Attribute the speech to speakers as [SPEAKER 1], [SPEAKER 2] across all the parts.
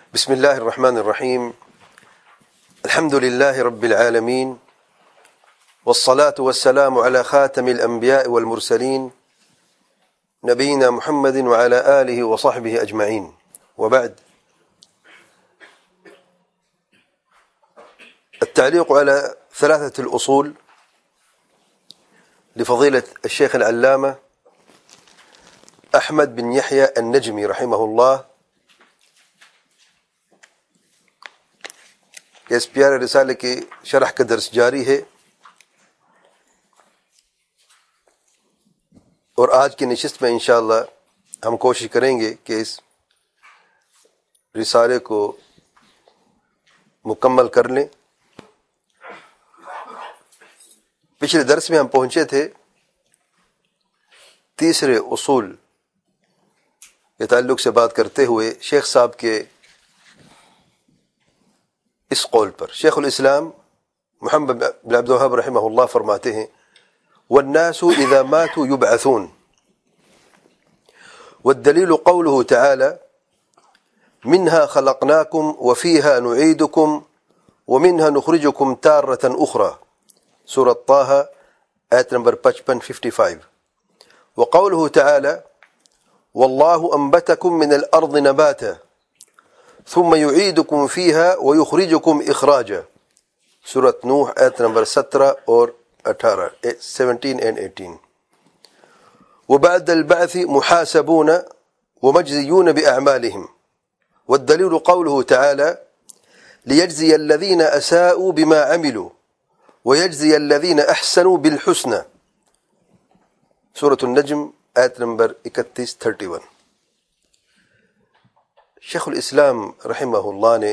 [SPEAKER 1] بسم الله الرحمن الرحيم. الحمد لله رب العالمين، والصلاة والسلام على خاتم الأنبياء والمرسلين نبينا محمد وعلى آله وصحبه أجمعين، وبعد. التعليق على ثلاثة الأصول لفضيلة الشيخ العلامة أحمد بن يحيى النجمي رحمه الله اس پیارے رسالے کی شرح کا درس جاری ہے، اور آج کی نشست میں انشاءاللہ ہم کوشش کریں گے کہ اس رسالے کو مکمل کر لیں۔ پچھلے درس میں ہم پہنچے تھے تیسرے اصول کے تعلق سے بات کرتے ہوئے شیخ صاحب کے اس قول پر۔ شیخ الاسلام محمد بن عبد الوهاب رحمہ اللہ فرماتے ہیں: والناس اذا ماتوا يبعثون، والدلیل قوله تعالی منها خلقناكم وفيها نعيدكم ومنها نخرجكم تارة اخرى، سورة طه آیت نمبر 55 وقوله تعالی والله انبتكم من الارض نباتا ثم يعيدكم فيها ويخرجكم اخراجا، سورۃ نوح آیت نمبر 17 اور 17 and 18 وبعد البعث محاسبون ومجزيون بأعمالهم، والدليل قوله تعالى ليجزي الذين أساءوا بما عملوا ويجزي الذين أحسنوا بالحسنى، سورة النجم آیت نمبر 31 شیخ الاسلام رحمہ اللہ نے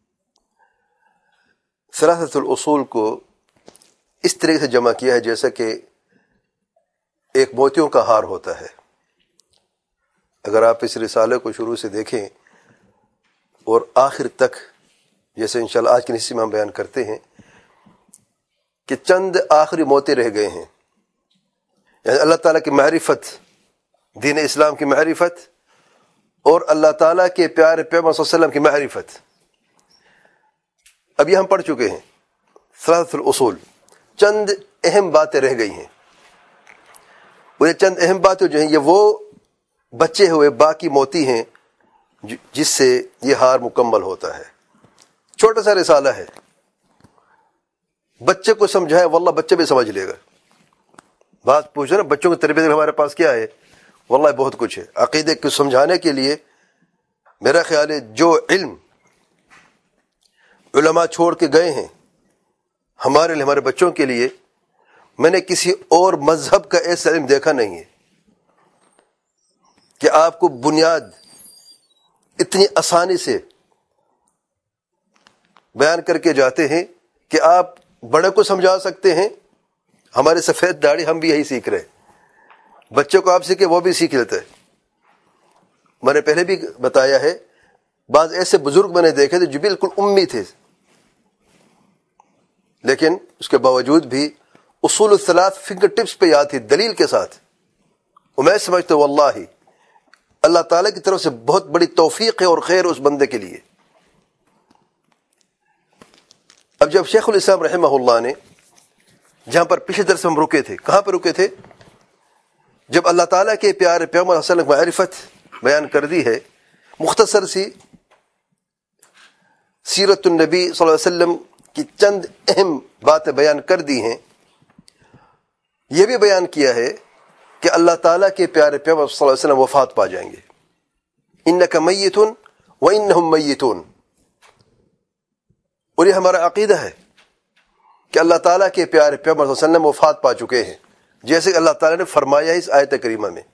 [SPEAKER 1] ثلاثۃ الاصول کو اس طرح سے جمع کیا ہے جیسا کہ ایک موتیوں کا ہار ہوتا ہے۔ اگر آپ اس رسالے کو شروع سے دیکھیں اور آخر تک، جیسے انشاءاللہ آج کی نشست میں ہم بیان کرتے ہیں کہ چند آخری موتیں رہ گئے ہیں، یعنی اللہ تعالیٰ کی معرفت، دین اسلام کی معرفت اور اللہ تعالیٰ کے پیارے پیغمبر صلی اللہ علیہ وسلم کی معرفت۔ اب یہ ہم پڑھ چکے ہیں ثلاثۃ الاصول، چند اہم باتیں رہ گئی ہیں، وہ یہ چند اہم باتیں جو ہیں یہ وہ بچے ہوئے باقی موتی ہیں جس سے یہ ہار مکمل ہوتا ہے۔ چھوٹا سا رسالہ ہے، بچے کو سمجھائے واللہ بچے بھی سمجھ لے گا۔ بات پوچھو نا بچوں کی تربیت ہمارے پاس کیا ہے، واللہ بہت کچھ ہے۔ عقیدے کو سمجھانے کے لیے میرا خیال ہے جو علم علماء چھوڑ کے گئے ہیں ہمارے لیے، ہمارے بچوں کے لیے، میں نے کسی اور مذہب کا ایسا علم دیکھا نہیں ہے کہ آپ کو بنیاد اتنی آسانی سے بیان کر کے جاتے ہیں کہ آپ بڑے کو سمجھا سکتے ہیں۔ ہمارے سفید داڑھی ہم بھی یہی سیکھ رہے ہیں، بچوں کو آپ سیکھے وہ بھی سیکھ لیتے ہیں۔ میں نے پہلے بھی بتایا ہے بعض ایسے بزرگ میں نے دیکھے تھے جو بالکل امی تھے، لیکن اس کے باوجود بھی اصول الثلاث فنگر ٹپس پہ یاد تھی دلیل کے ساتھ۔ اور میں سمجھتا ہوں واللہ اللہ تعالیٰ کی طرف سے بہت بڑی توفیق ہے اور خیر اس بندے کے لیے۔ اب جب شیخ الاسلام رحمہ اللہ نے جہاں پر پچھلے درس میں ہم رکے تھے، کہاں پر رکے تھے؟ جب اللہ تعالیٰ کے پیارے پیغمبر صلی اللہ علیہ وسلم معرفت بیان کر دی ہے، مختصر سی سیرت النبی صلی اللہ علیہ وسلم کی چند اہم باتیں بیان کر دی ہیں، یہ بھی بیان کیا ہے کہ اللہ تعالیٰ کے پیارے پیغمبر صلی اللہ علیہ وسلم وفات پا جائیں گے۔ انک میت وانہم میتون، اور یہ ہمارا عقیدہ ہے کہ اللہ تعالیٰ کے پیارے پیغمبر صلی اللہ علیہ وسلم وفات پا چکے ہیں، جیسے کہ اللہ تعالیٰ نے فرمایا اس آیت کریمہ میں۔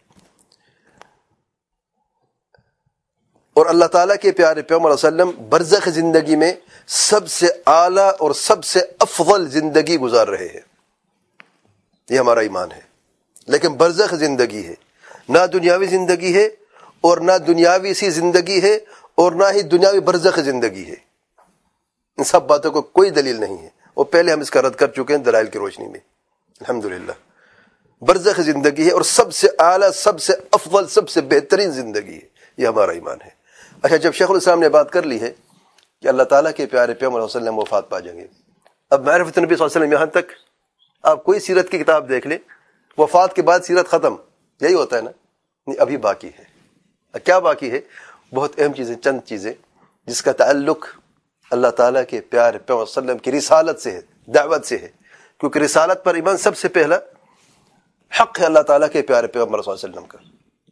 [SPEAKER 1] اور اللہ تعالیٰ کے پیارے پیغمبر صلی اللہ علیہ وسلم برزخ زندگی میں سب سے اعلیٰ اور سب سے افضل زندگی گزار رہے ہیں، یہ ہمارا ایمان ہے۔ لیکن برزخ زندگی ہے، نہ دنیاوی زندگی ہے، اور نہ دنیاوی سی زندگی ہے، اور نہ ہی دنیاوی برزخ زندگی ہے۔ ان سب باتوں کو کوئی دلیل نہیں ہے، اور پہلے ہم اس کا رد کر چکے ہیں دلائل کی روشنی میں الحمدللہ۔ برزخ زندگی ہے اور سب سے اعلیٰ، سب سے افضل، سب سے بہترین زندگی ہے، یہ ہمارا ایمان ہے۔ اچھا، جب شیخ الاسلام نے بات کر لی ہے کہ اللہ تعالیٰ کے پیارے پیغمبر صلی اللہ علیہ وسلم وفات پا جائیں گے، اب معرفت نبی صلی اللہ علیہ وسلم یہاں تک آپ کوئی سیرت کی کتاب دیکھ لیں، وفات کے بعد سیرت ختم، یہی ہوتا ہے نا؟ نہیں، ابھی باقی ہے۔ کیا باقی ہے؟ بہت اہم چیزیں، چند چیزیں جس کا تعلق اللہ تعالیٰ کے پیارے پیغمبر صلی اللہ علیہ وسلم کی رسالت سے ہے، دعوت سے ہے، کیونکہ رسالت پر ایمان سب سے پہلا حق ہے اللہ تعالیٰ کے پیارے پیغمبر صلی اللہ علیہ وسلم کا۔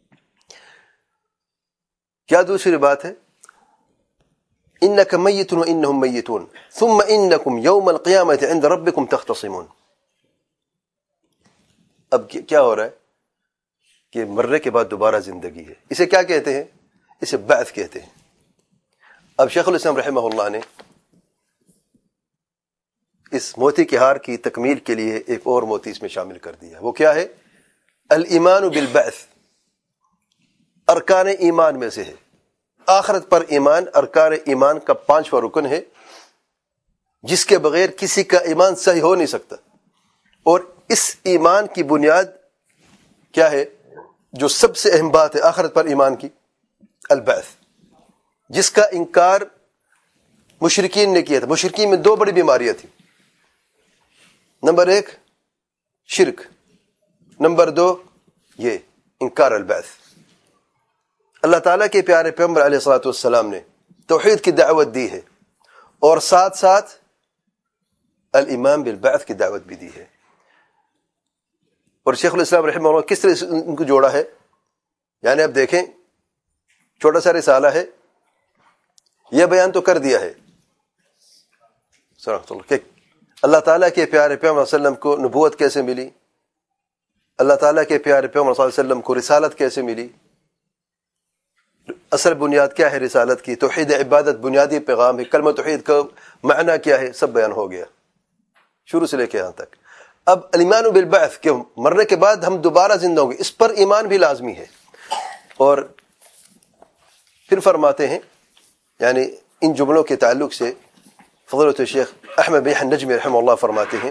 [SPEAKER 1] کیا دوسری بات ہے؟ انک میت وانہم میتون ثم انکم یوم القیامۃ عند ربکم تختصمون۔ اب کیا ہو رہا ہے کہ مرنے کے بعد دوبارہ زندگی ہے۔ اسے کیا کہتے ہیں؟ اسے بعث کہتے ہیں۔ اب شیخ الاسلام رحمہ اللہ نے اس موتی کے ہار کی تکمیل کے لیے ایک اور موتی اس میں شامل کر دیا۔ وہ کیا ہے؟ الایمان بالبعث، ارکان ایمان میں سے ہے۔ آخرت پر ایمان ارکان ایمان کا 5واں رکن ہے، جس کے بغیر کسی کا ایمان صحیح ہو نہیں سکتا۔ اور اس ایمان کی بنیاد کیا ہے؟ جو سب سے اہم بات ہے آخرت پر ایمان کی، البعث، جس کا انکار مشرکین نے کیا تھا۔ مشرکین میں 2 بڑی بیماریاں تھیں۔ نمبر 1 شرک، نمبر 2 یہ انکار البعث۔ اللہ تعالیٰ کے پیارے پیغمبر علیہ الصلوۃ والسلام نے توحید کی دعوت دی ہے، اور ساتھ ساتھ الایمان بالبعث کی دعوت بھی دی ہے۔ اور شیخ الاسلام رحمہ اللہ کس طرح ان کو جوڑا ہے؟ یعنی اب دیکھیں، چھوٹا سا رسالہ ہے، یہ بیان تو کر دیا ہے کہ اللہ تعالیٰ کے پیارے پیغمبر صلی اللہ علیہ وسلم کو نبوت کیسے ملی، اللہ تعالیٰ کے پیارے پیغمبر صلی اللہ علیہ وسلم کو رسالت کیسے ملی، اصل بنیاد کیا ہے رسالت کی، توحید عبادت بنیادی پیغام ہے، کلمہ توحید کا معنی کیا ہے، سب بیان ہو گیا شروع سے لے کے یہاں تک۔ اب الایمان بالبعث کہ مرنے کے بعد ہم دوبارہ زندہ ہوں گے، اس پر ایمان بھی لازمی ہے۔ اور پھر فرماتے ہیں، یعنی ان جملوں کے تعلق سے فضیلۃ الشیخ احمد بن النجمی رحمہ اللہ فرماتے ہیں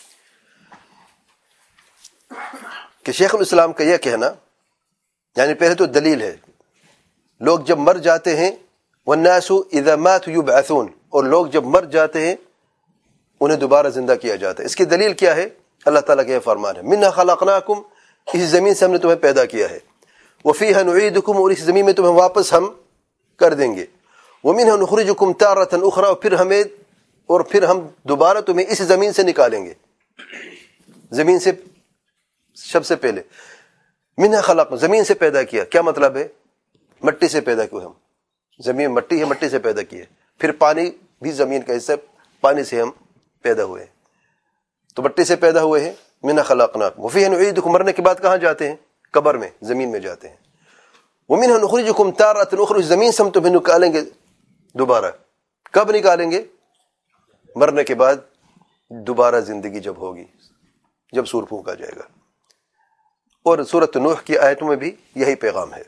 [SPEAKER 1] کہ شیخ الاسلام کا یہ کہنا، یعنی پہلے تو دلیل ہے، لوگ جب مر جاتے ہیں، والناس اذا ماتوا یبعثون، اور لوگ جب مر جاتے ہیں انہیں دوبارہ زندہ کیا جاتا ہے۔ اس کی دلیل کیا ہے؟ اللہ تعالیٰ کا یہ فرمان ہے، منھا خلقناکم، اس زمین سے ہم نے تمہیں پیدا کیا ہے، وفیھا نعیدکم، اور اس زمین میں تمہیں واپس ہم کر دیں گے، ومنھا نخرجکم تارۃ اخری، اور پھر ہم دوبارہ تمہیں اس زمین سے نکالیں گے، زمین سے سب سے پہلے منھا خلق، زمین سے پیدا کیا، کیا مطلب ہے؟ مٹی سے پیدا کیے ہم، زمین مٹی ہے، مٹی سے پیدا کیے، پھر پانی بھی زمین کا حصہ، پانی سے ہم پیدا ہوئے ہیں، تو مٹی سے پیدا ہوئے ہیں، منھا خلقناکم وفیھا نعیدکم، مرنے کے بعد کہاں جاتے ہیں؟ قبر میں، زمین میں جاتے ہیں، ومنھا نخرجکم تارۃ اخری، زمین سے ہم تمہیں نکالیں گے دوبارہ، کب نکالیں گے؟ مرنے کے بعد دوبارہ زندگی جب ہوگی، جب سور پھونکا جائے گا۔ اور سورۃ نوح کی آیتوں میں بھی یہی پیغام ہے۔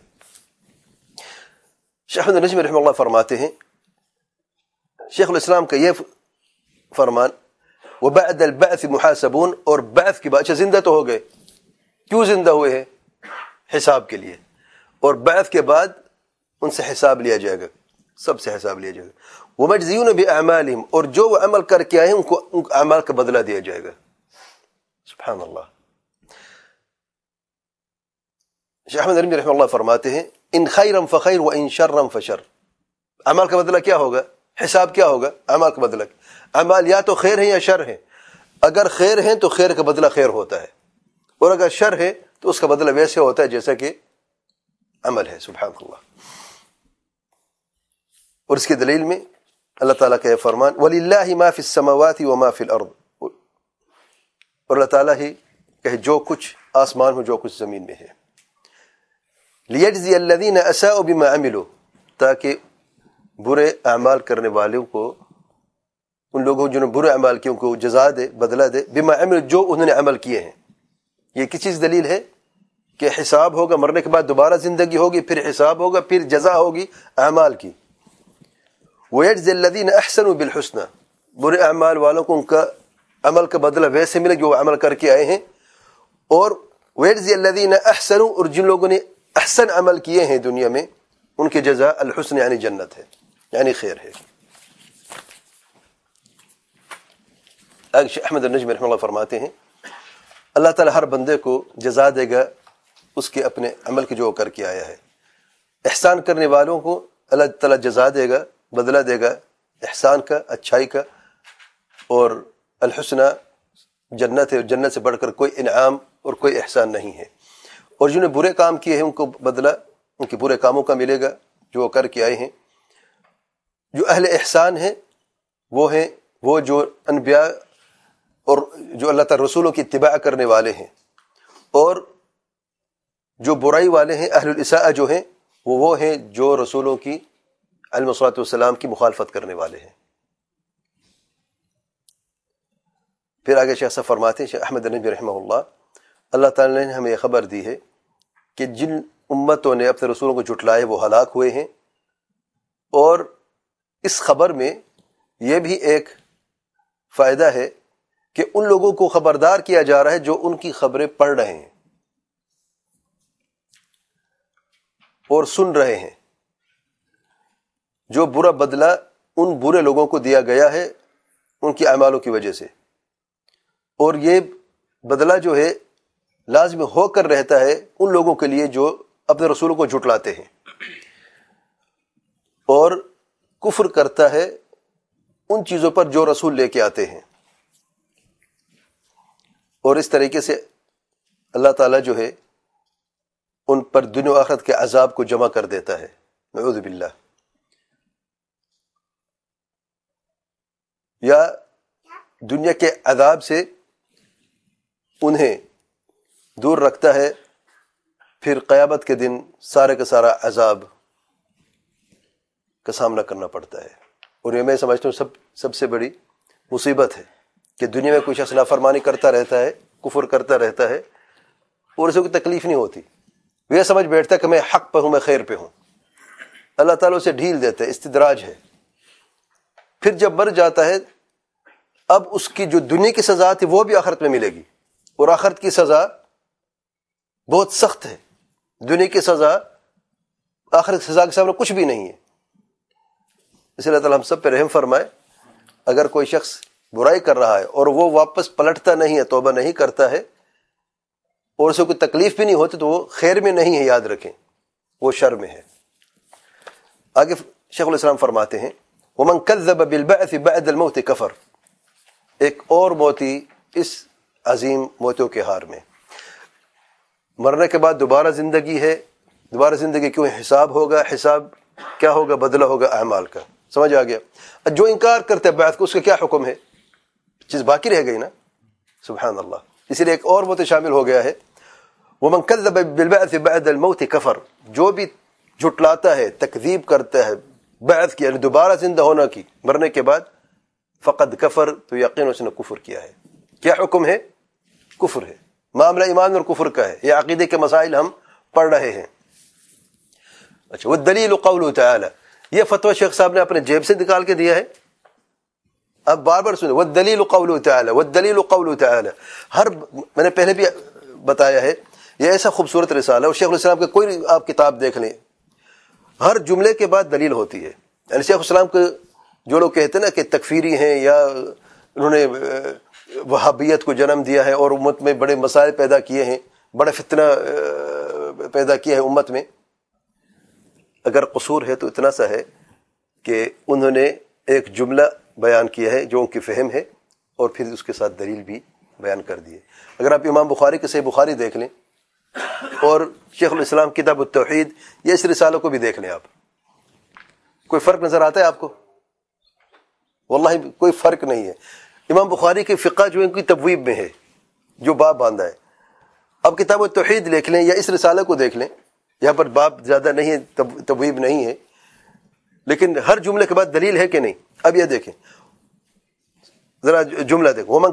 [SPEAKER 1] شیخ النجمی رحمہ اللہ فرماتے ہیں، شیخ الاسلام کا یہ فرمان، وبعد البعث محاسبون، اور بعث کے بعد، اچھا زندہ تو ہو گئے، کیوں زندہ ہوئے ہیں؟ حساب کے لیے، اور بعث کے بعد ان سے حساب لیا جائے گا، سب سے حساب لیا جائے گا، ومجزیون باعمالہم، اور جو وہ عمل کر کے آئے ہیں ان کو اعمال کا بدلہ دیا جائے گا۔ سبحان اللہ۔ شیخ احمد رحمہ اللہ فرماتے ہیں، ان خیرا فخیر وان شرا فشر، اعمال کا بدلہ کیا ہوگا؟ حساب کیا ہوگا؟ اعمال کا بدلہ، اعمال یا تو خیر ہیں یا شر ہیں، اگر خیر ہیں تو خیر کا بدلہ خیر ہوتا ہے، اور اگر شر ہے تو اس کا بدلہ ویسے ہوتا ہے جیسا کہ عمل ہے۔ سبحان اللہ۔ اور اس کی دلیل میں اللہ تعالیٰ کا یہ فرمان، وَلِلَّهِ مَا فِي السَّمَاوَاتِ وَمَا فِي الْأَرْضِ، اور اللہ تعالیٰ ہی کہ جو کچھ آسمان میں جو کچھ زمین میں ہے، لِيَجْزِيَ الَّذِينَ أَسَاءُوا بِمَا عَمِلُوا، تاکہ برے اعمال کرنے والوں کو، ان لوگوں جنہوں نے برے اعمال کیے ان کو جزا دے، بدلہ دے، بما عمل، جو انہوں نے عمل کیے ہیں۔ یہ کس چیز دلیل ہے؟ کہ حساب ہوگا، مرنے کے بعد دوبارہ زندگی ہوگی، پھر حساب ہوگا، پھر جزا ہوگی اعمال کی۔ وَيَجْزِي الَّذِينَ أَحْسَنُوا بِالْحُسْنَى، برے اعمال والوں کو ان کا عمل کا بدلہ ویسے ملے جو عمل کر کے آئے ہیں۔ اور وَيَجْزِي الَّذِينَ أَحْسَنُوا، اور جن لوگوں نے احسن عمل کیے ہیں دنیا میں، ان کی جزا الحسن یعنی جنت ہے، یعنی خیر ہے۔ شیخ احمد النجمی رحمہ اللہ فرماتے ہیں اللہ تعالیٰ ہر بندے کو جزا دے گا اس کے اپنے عمل کی جو کر کے آیا ہے۔ احسان کرنے والوں کو اللہ تعالیٰ جزا دے گا، بدلہ دے گا احسان کا، اچھائی کا، اور الحسنہ جنت ہے، جنت سے بڑھ کر کوئی انعام اور کوئی احسان نہیں ہے۔ اور جنہوں نے برے کام کیے ہیں ان کو بدلہ ان کے برے کاموں کا ملے گا جو وہ کر کے آئے ہیں۔ جو اہل احسان ہیں وہ ہیں وہ جو انبیاء اور جو اللہ تعالیٰ رسولوں کی اتباع کرنے والے ہیں، اور جو برائی والے ہیں اہل الاساءہ جو ہیں وہ ہیں جو رسولوں کی علیہ الصلوۃ والسلام کی مخالفت کرنے والے ہیں۔ پھر آگے شیخ صاحب فرماتے ہیں، شیخ احمد النجمی رحمہ اللہ تعالیٰ نے ہمیں یہ خبر دی ہے کہ جن امتوں نے اپنے رسولوں کو جھٹلائے وہ ہلاک ہوئے ہیں، اور اس خبر میں یہ بھی ایک فائدہ ہے کہ ان لوگوں کو خبردار کیا جا رہا ہے جو ان کی خبریں پڑھ رہے ہیں اور سن رہے ہیں۔ جو برا بدلہ ان برے لوگوں کو دیا گیا ہے ان کی اعمالوں کی وجہ سے، اور یہ بدلہ جو ہے لازم ہو کر رہتا ہے ان لوگوں کے لیے جو اپنے رسولوں کو جھٹلاتے ہیں اور کفر کرتا ہے ان چیزوں پر جو رسول لے کے آتے ہیں۔ اور اس طریقے سے اللہ تعالیٰ جو ہے ان پر دنیا و آخرت کے عذاب کو جمع کر دیتا ہے، نعوذ باللہ۔ یا دنیا کے عذاب سے انہیں دور رکھتا ہے، پھر قیامت کے دن سارے کا سارا عذاب کا سامنا کرنا پڑتا ہے۔ اور یہ میں سمجھتا ہوں سب سے بڑی مصیبت ہے کہ دنیا میں کوئی شخص نافرمانی کرتا رہتا ہے، کفر کرتا رہتا ہے، اور اسے کوئی تکلیف نہیں ہوتی، وہ یہ سمجھ بیٹھتا ہے کہ میں حق پہ ہوں، میں خیر پہ ہوں۔ اللہ تعالیٰ اسے ڈھیل دیتا ہے، استدراج ہے۔ پھر جب مر جاتا ہے اب اس کی جو دنیا کی سزا تھی وہ بھی آخرت میں ملے گی، اور آخرت کی سزا بہت سخت ہے۔ دنیا کی سزا آخرت کی سزا کے سامنے کچھ بھی نہیں ہے۔ اس لیے اللہ تعالیٰ ہم سب پہ رحم فرمائے، اگر کوئی شخص برائی کر رہا ہے اور وہ واپس پلٹتا نہیں ہے، توبہ نہیں کرتا ہے، اور اسے کوئی تکلیف بھی نہیں ہوتی، تو وہ خیر میں نہیں ہے، یاد رکھیں وہ شر میں ہے۔ آگے شیخ الاسلام فرماتے ہیں وَمَنْ كَذَّبَ بِالْبَعْثِ بَعْدَ الْمَوْتِ كَفَرَ۔ ایک اور موتی اس عظیم موتیوں کے ہار میں، مرنے کے بعد دوبارہ زندگی ہے، دوبارہ زندگی کیوں ہے؟ حساب ہوگا، حساب کیا ہوگا؟ بدلہ ہوگا اعمال کا۔ سمجھ آ گیا؟ جو انکار کرتے بعث کو اس کا کیا حکم ہے؟ چیز باقی رہ گئی نا، سبحان اللہ۔ اسی لیے ایک اور موت شامل ہو گیا ہے، وَمَنْ كَذَّبَ بِالْبَعْثِ بَعْدَ الْمَوْتِ كَفَرَ۔ جو بھی جھٹلاتا ہے، تکذیب کرتا ہے بعث کی، یعنی دوبارہ زندہ ہونا کی، مرنے کے بعد، فقد کفر، تو یقین اس نے کفر کیا ہے۔ کیا حکم ہے؟ کفر ہے۔ معاملہ ایمان اور کفر کا ہے، یہ عقیدے کے مسائل ہم پڑھ رہے ہیں۔ اچھا، والدلیل قوله تعالی، یہ فتویٰ شیخ صاحب نے اپنے جیب سے نکال کے دیا ہے۔ اب بار بار سنیں، والدلیل قوله تعالی، والدلیل قوله تعالی۔ میں نے پہلے بھی بتایا ہے، یہ ایسا خوبصورت رسالہ ہے، اور شیخ الاسلام کے کوئی آپ کتاب دیکھ لیں، ہر جملے کے بعد دلیل ہوتی ہے۔ یعنی شیخ الاسلام کے جو لوگ کہتے ہیں نا کہ تکفیری ہیں یا انہوں نے وہابیت کو جنم دیا ہے اور امت میں بڑے مسائل پیدا کیے ہیں، بڑا فتنہ پیدا کیا ہے امت میں، اگر قصور ہے تو اتنا سا ہے کہ انہوں نے ایک جملہ بیان کیا ہے جو ان کی فہم ہے، اور پھر اس کے ساتھ دلیل بھی بیان کر دیے۔ اگر آپ امام بخاری کے صحیح بخاری دیکھ لیں اور شیخ الاسلام کتاب التوحید، یا اس رسالوں کو بھی دیکھ لیں، آپ کوئی فرق نظر آتا ہے آپ کو؟ واللہ کوئی فرق نہیں ہے۔ امام بخاری کی فقہ جو ان کی تبویب میں ہے، جو باب باندھا ہے۔ اب کتاب التوحید دیکھ لیں یا اس رسالے کو دیکھ لیں، یہاں پر باب زیادہ نہیں ہے، تبویب نہیں ہے، لیکن ہر جملے کے بعد دلیل ہے کہ نہیں؟ اب یہ دیکھیں، ذرا جملہ دیکھیں، وَمَنْ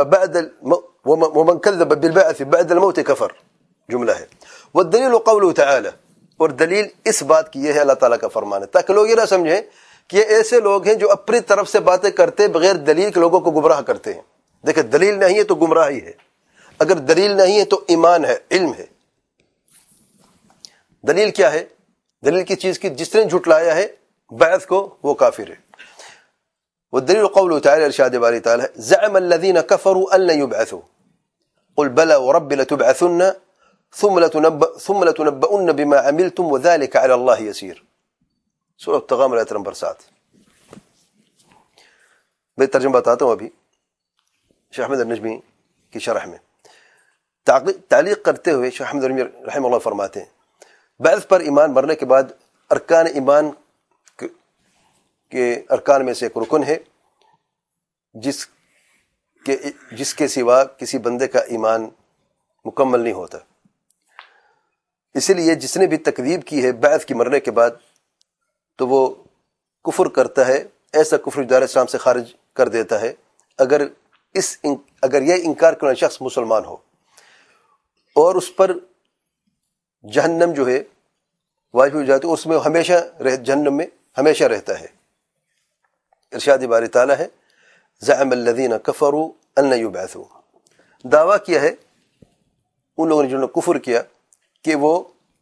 [SPEAKER 1] كَذَّبَ بِالْبَعْثِ بَعْدَ الْمَوْتِ كَفَرَ، جملہ ہے۔ وَالدَّلِيلُ قَوْلُهُ تَعَالَى، اور دلیل اس بات کی یہ ہے، اللہ تعالیٰ کا فرمان ہے، تاکہ لوگ یہ نہ سمجھیں کہ یہ ایسے لوگ ہیں جو اپنی طرف سے باتیں کرتے بغیر دلیل کے لوگوں کو گمراہ کرتے ہیں۔ دیکھیں، دلیل نہیں ہے تو گمراہی ہے، اگر دلیل نہیں ہے تو ایمان ہے، علم ہے۔ دلیل کیا ہے؟ دلیل کی چیز کی جس نے جھٹلایا ہے بعث کو وہ کافر ہے. والدلیل قوله تعالی ارشاد باری تعالی زعم الذين كفروا ان لن يبعثوا قل بلى ورب لتبعثن ثم لتنبؤن بما عملتم وذلك على الله يسير. سورہ التغامر آیت نمبر 7. میں ترجمہ بتاتا ہوں ابھی شیخ احمد النجمی کی شرح میں. تعلیق کرتے ہوئے شیخ احمد النجمی رحمہ اللہ فرماتے ہیں بعث پر ایمان مرنے کے بعد ارکان ایمان کے ارکان میں سے ایک رکن ہے جس کے سوا کسی بندے کا ایمان مکمل نہیں ہوتا. اسی لیے جس نے بھی تکذیب کی ہے بعث کی مرنے کے بعد تو وہ کفر کرتا ہے. ایسا کفر دار اسلام سے خارج کر دیتا ہے اگر یہ انکار کرنے والا شخص مسلمان ہو اور اس پر جہنم جو ہے واجب ہو جاتی ہے, اس میں ہمیشہ جہنم میں ہمیشہ رہتا ہے. ارشاد باری تعالیٰ ہے زعم الذین کفروا ان لن یبعثوا. دعویٰ کیا ہے ان لوگوں نے جنہوں نے کفر کیا کہ وہ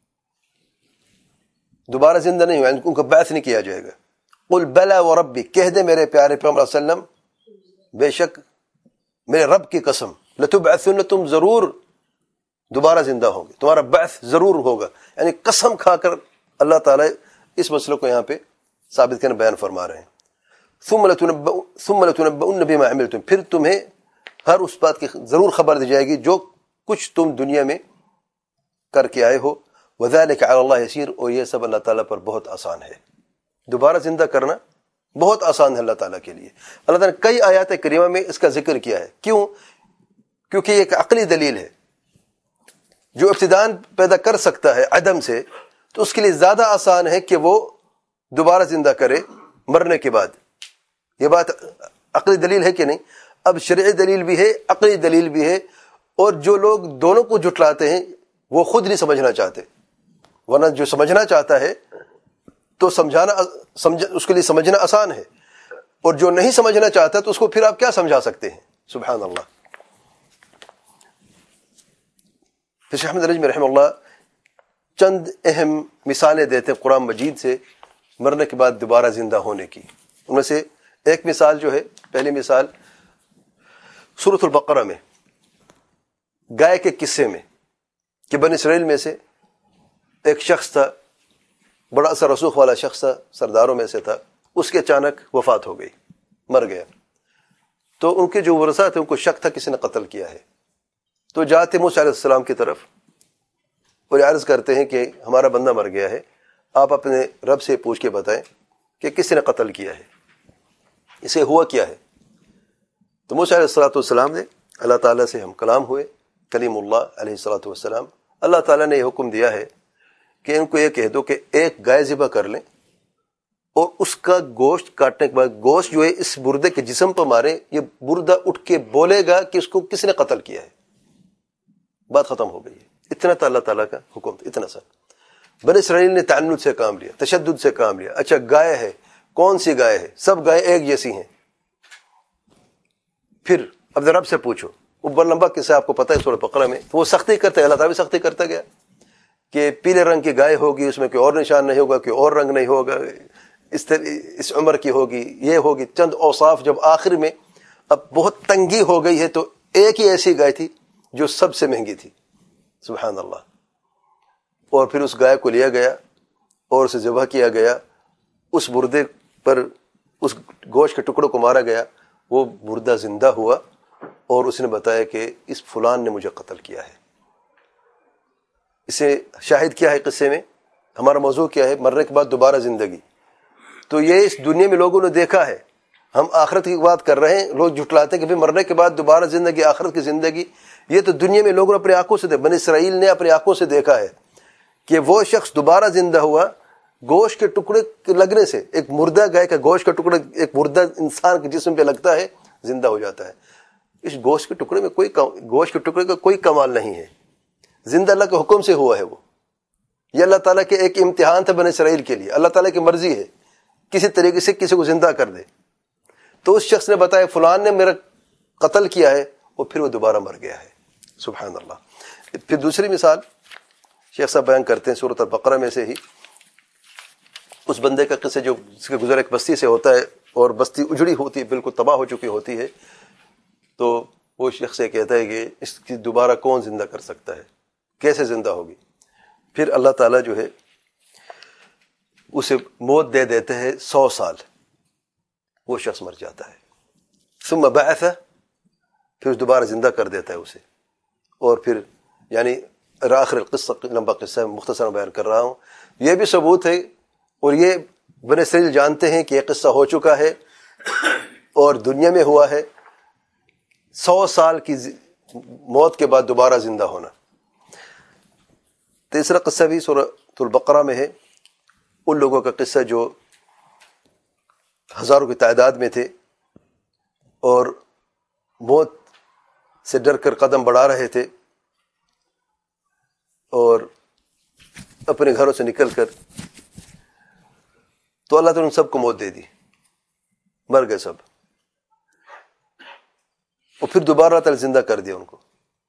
[SPEAKER 1] دوبارہ زندہ نہیں ہوئے, ان کا بعث نہیں کیا جائے گا. قل بلا وربی, کہہ دے میرے پیارے پیغمبر صلی اللہ علیہ وسلم بے شک میرے رب کی قسم لتبعثن, تم ضرور دوبارہ زندہ ہوں گے, تمہارا بعث ضرور ہوگا. یعنی قسم کھا کر اللہ تعالیٰ اس مسئلے کو یہاں پہ ثابت کرنے بیان فرما رہے ہیں. ثم لتنبؤن بما عملتم, پھر تمہیں ہر اس بات کی ضرور خبر دی جائے گی جو کچھ تم دنیا میں کر کے آئے ہو. وذلك على الله يسير, اور یہ سب اللہ تعالیٰ پر بہت آسان ہے. دوبارہ زندہ کرنا بہت آسان ہے اللہ تعالیٰ کے لیے. اللہ تعالیٰ نے کئی آیات کریمہ میں اس کا ذکر کیا ہے. کیوں؟ کیونکہ یہ ایک عقلی دلیل ہے. جو ابتداءً پیدا کر سکتا ہے عدم سے, تو اس کے لیے زیادہ آسان ہے کہ وہ دوبارہ زندہ کرے مرنے کے بعد. یہ بات عقلی دلیل ہے کہ نہیں؟ اب شرعی دلیل بھی ہے, عقلی دلیل بھی ہے, اور جو لوگ دونوں کو جھٹلاتے ہیں وہ خود نہیں سمجھنا چاہتے. ورنہ جو سمجھنا چاہتا ہے تو اس کے لیے سمجھنا آسان ہے, اور جو نہیں سمجھنا چاہتا تو اس کو پھر آپ کیا سمجھا سکتے ہیں؟ سبحان اللہ. پھر شیخ احمد النجمی رحمہ اللہ چند اہم مثالیں دیتے ہیں قرآن مجید سے مرنے کے بعد دوبارہ زندہ ہونے کی. ان میں سے ایک مثال جو ہے, پہلی مثال سورۃ البقرہ میں گائے کے قصے میں کہ بنی اسرائیل میں سے ایک شخص تھا, بڑا اثر رسوخ والا شخص تھا, سرداروں میں سے تھا. اس کی اچانک وفات ہو گئی, مر گیا. تو ان کے جو ورثاء تھے ان کو شک تھا کسی نے قتل کیا ہے. تو جاتے موسیٰ علیہ السلام کی طرف اور عرض کرتے ہیں کہ ہمارا بندہ مر گیا ہے, آپ اپنے رب سے پوچھ کے بتائیں کہ کس نے قتل کیا ہے, اسے ہوا کیا ہے. تو موسیٰ علیہ السلام نے اللہ تعالیٰ سے ہم کلام ہوئے, کلیم اللہ علیہ السلام. اللہ تعالیٰ نے یہ حکم دیا ہے کہ ان کو یہ کہہ دو کہ ایک گائے ذبح کر لیں اور اس کا گوشت کاٹنے کے بعد گوشت جو ہے اس بردے کے جسم پر مارے, یہ بردہ اٹھ کے بولے گا کہ اس کو کس نے قتل کیا ہے. بات ختم ہو گئی ہے. اتنا تھا اللہ تعالیٰ کا حکم, اتنا سا. بنی اسرائیل نے تعنت سے کام لیا, تشدد سے کام لیا. اچھا گائے ہے, کون سی گائے ہے؟ سب گائے ایک جیسی ہیں. پھر اب رب سے پوچھو, وہ بڑا لمبا قصہ آپ کو پتہ ہے سورہ بقرہ میں. تو وہ سختی کرتا ہے, اللہ تعالیٰ بھی سختی کرتا گیا کہ پیلے رنگ کی گائے ہوگی, اس میں کوئی اور نشان نہیں ہوگا, کوئی اور رنگ نہیں ہوگا, اس عمر کی ہوگی, یہ ہوگی. چند اوصاف جب آخر میں اب بہت تنگی ہو گئی ہے تو ایک ہی ایسی گائے تھی جو سب سے مہنگی تھی. سبحان اللہ. اور پھر اس گائے کو لیا گیا اور اسے ذبح کیا گیا, اس بردے پر اس گوشت کے ٹکڑوں کو مارا گیا, وہ بردہ زندہ ہوا اور اس نے بتایا کہ اس فلان نے مجھے قتل کیا ہے. اسے شاہد کیا ہے قصے میں؟ ہمارا موضوع کیا ہے؟ مرنے کے بعد دوبارہ زندگی. تو یہ اس دنیا میں لوگوں نے دیکھا ہے. ہم آخرت کی بات کر رہے ہیں, لوگ جھٹلاتے ہیں کہ پھر مرنے کے بعد دوبارہ زندگی, آخرت کی زندگی. یہ تو دنیا میں لوگوں نے اپنی آنکھوں سے بنی اسرائیل نے اپنی آنکھوں سے دیکھا ہے کہ وہ شخص دوبارہ زندہ ہوا گوشت کے ٹکڑے لگنے سے. ایک مردہ گائے کا گوشت کا ٹکڑا ایک مردہ انسان کے جسم پہ لگتا ہے, زندہ ہو جاتا ہے. اس گوشت کے ٹکڑے میں گوشت کے ٹکڑے کا کوئی کمال نہیں ہے, زندہ اللہ کے حکم سے ہوا ہے وہ. یہ اللہ تعالیٰ کے ایک امتحان تھا بنی اسرائیل کے لیے. اللہ تعالیٰ کی مرضی ہے کسی طریقے سے کسی کو زندہ کر دے. تو اس شخص نے بتایا فلان نے میرا قتل کیا ہے, اور پھر وہ دوبارہ مر گیا ہے. سبحان اللہ. پھر دوسری مثال شیخ صاحب بیان کرتے ہیں سورۃ البقرہ میں سے ہی, اس بندے کا قصہ جو جس کے گزر ایک بستی سے ہوتا ہے اور بستی اجڑی ہوتی ہے، بالکل تباہ ہو چکی ہوتی ہے، تو وہ شخص سے کہتا ہے کہ اس کی دوبارہ کون زندہ کر سکتا ہے، کیسے زندہ ہوگی؟ پھر اللہ تعالیٰ جو ہے اسے موت دے دیتے ہیں 100 سال، وہ شخص مر جاتا ہے. ثم بعث، پھر دوبارہ زندہ کر دیتا ہے اسے. اور پھر یعنی آخر القصہ، لمبا قصہ ہے، مختصر بیان کر رہا ہوں. یہ بھی ثبوت ہے اور یہ بنی اسرائیل جانتے ہیں کہ یہ قصہ ہو چکا ہے اور دنیا میں ہوا ہے. 100 سال کی موت کے بعد دوبارہ زندہ ہونا. تیسرا قصہ بھی سورۃ البقرہ میں ہے، ان لوگوں کا قصہ جو ہزاروں کی تعداد میں تھے اور موت سے ڈر کر قدم بڑھا رہے تھے اور اپنے گھروں سے نکل کر، تو اللہ تعالیٰ نے سب کو موت دے دی، مر گئے سب. اور پھر دوبارہ اللہ تعالیٰ زندہ کر دیا ان کو.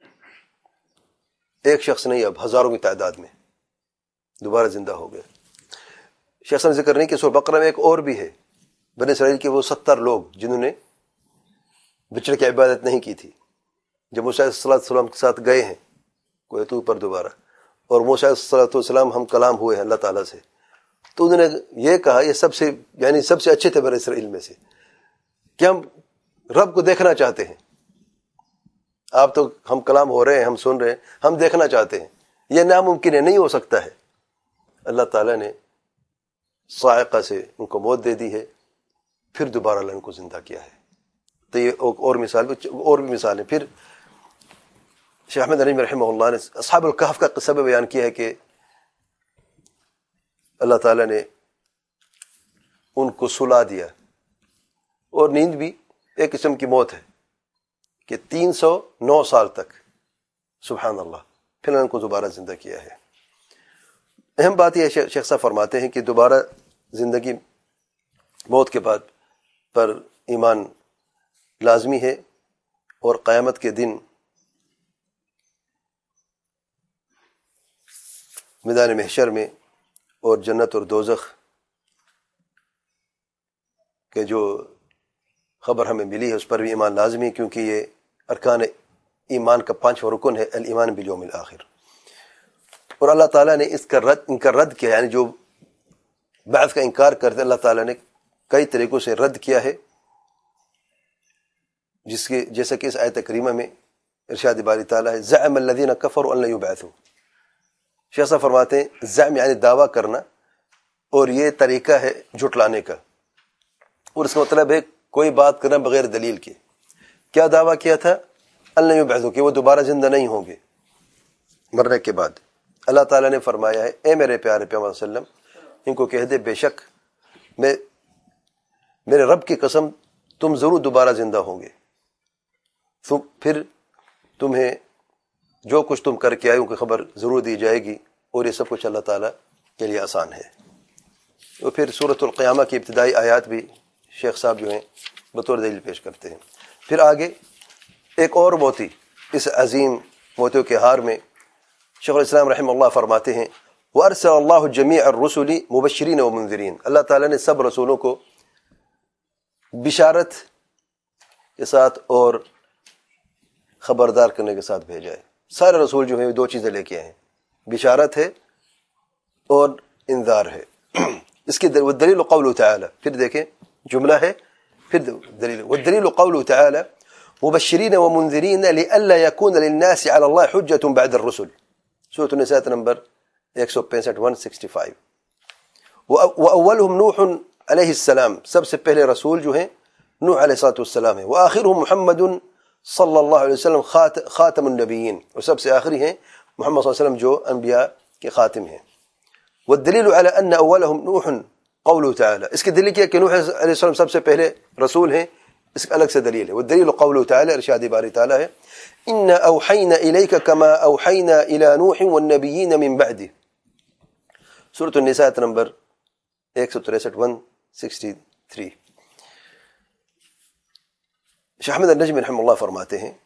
[SPEAKER 1] ایک شخص نہیں، اب ہزاروں کی تعداد میں دوبارہ زندہ ہو گئے. شخص نے ذکر نہیں کہ سورۃ بقرہ میں ایک اور بھی ہے، بنی اسرائیل کے وہ 70 لوگ جنہوں نے بچڑے کی عبادت نہیں کی تھی، جب موسیٰ علیہ السلام کے ساتھ گئے ہیں کوہ طور پر دوبارہ، اور موسیٰ علیہ السلام ہم کلام ہوئے ہیں اللہ تعالیٰ سے، تو انہوں نے یہ کہا، یہ سب سے اچھے تھے بنی اسرائیل میں سے، کہ ہم رب کو دیکھنا چاہتے ہیں. آپ تو ہم کلام ہو رہے ہیں، ہم سن رہے ہیں، ہم دیکھنا چاہتے ہیں، یہ ناممکن ہے، نہیں ہو سکتا ہے. اللہ تعالیٰ نے صاعقہ سے ان کو موت دے دی ہے، پھر دوبارہ اللہ ان کو زندہ کیا ہے. تو یہ اور بھی مثال ہے. پھر شیخ احمد نجمی رحمہ اللہ نے اصحاب الکہف کا قصہ بھی بیان کیا ہے کہ اللہ تعالیٰ نے ان کو سلا دیا، اور نیند بھی ایک قسم کی موت ہے کہ 309 سال تک، سبحان اللہ، پھر ان کو دوبارہ زندہ کیا ہے. اہم بات یہ شیخ صاحب فرماتے ہیں کہ دوبارہ زندگی موت کے بعد پر ایمان لازمی ہے، اور قیامت کے دن میدان محشر میں اور جنت اور دوزخ کے جو خبر ہمیں ملی ہے اس پر بھی ایمان لازمی ہے، کیونکہ یہ ارکان ایمان کا 5واں رکن ہے، الایمان بالیوم الاخر. اور اللہ تعالیٰ نے ان کا رد کیا، یعنی جو بعث کا انکار کرتے اللہ تعالیٰ نے کئی طریقوں سے رد کیا ہے، جیسا کہ اس آیت کریمہ میں ارشاد باری تعالیٰ ہے، زعم الذین کفروا ان لن یبعثوا. شیخ صاحب فرماتے ہیں زعم یعنی دعویٰ کرنا، اور یہ طریقہ ہے جھٹلانے کا، اور اس کا مطلب ہے کوئی بات کرنا بغیر دلیل کے. کیا دعویٰ کیا تھا؟ ان لن یبعثوا، کہ وہ دوبارہ زندہ نہیں ہوں گے مرنے کے بعد. اللہ تعالیٰ نے فرمایا ہے، اے میرے پیارے پیغمبر صلی اللہ علیہ وسلم، ان کو کہہ دے بے شک میرے رب کی قسم تم ضرور دوبارہ زندہ ہوں گے، پھر تمہیں جو کچھ تم کر کے آئے ان کی خبر ضرور دی جائے گی، اور یہ سب کچھ اللہ تعالیٰ کے لیے آسان ہے. اور پھر سورۃ القیامہ کی ابتدائی آیات بھی شیخ صاحب جو ہیں بطور دلیل پیش کرتے ہیں. پھر آگے ایک اور موتی، اس عظیم موتیوں کے ہار میں شیخ الاسلام رحمہ اللہ فرماتے ہیں، وَأَرْسَلَ اللَّهُ جَمِيعَ الرُّسُلِ مُبَشِّرِينَ وَمُنذِرِينَ. اللہ تعالیٰ نے سب رسولوں کو بشارت کے ساتھ اور خبردار کرنے کے ساتھ بھیجا ہے. سارے رسول جو ہیں 2 چیزیں لے کے آئے ہیں، بشارت ہے اور انذار ہے. اس کی دلیل قوله تعالی، پھر دیکھیں جملہ ہے، پھر دلیل، والدلیل قوله تعالی مبشرین ومنذرین لئلا يكون للناس على الله حجة بعد الرسل. سورۃ النساء نمبر 165 165. واولهم نوح علیہ السلام، سب سے پہلے رسول جو ہیں نوح علیہ السلام ہے. وآخرهم محمد صلی اللہ علیہ وسلم خاتم النبیین، اور سب سے آخری ہیں محمد صلی اللہ علیہ وسلم جو انبیاء کے خاتم ہیں. والدلیل علی ان اولهم نوح قوله تعالی، اس کی دلیل کیا کہ نوح علیہ السلام سب سے پہلے رسول ہیں، اس کا الگ سے دلیل ہے. والدلیل قوله تعالی، ارشاد باری تعالی ہے، ان اوحینا الیک کما اوحینا الی نوح والنبیین من بعده. سورۃ النساء نمبر 163 163. شیخ احمد النجمی رحمہ اللہ فرماتے ہیں،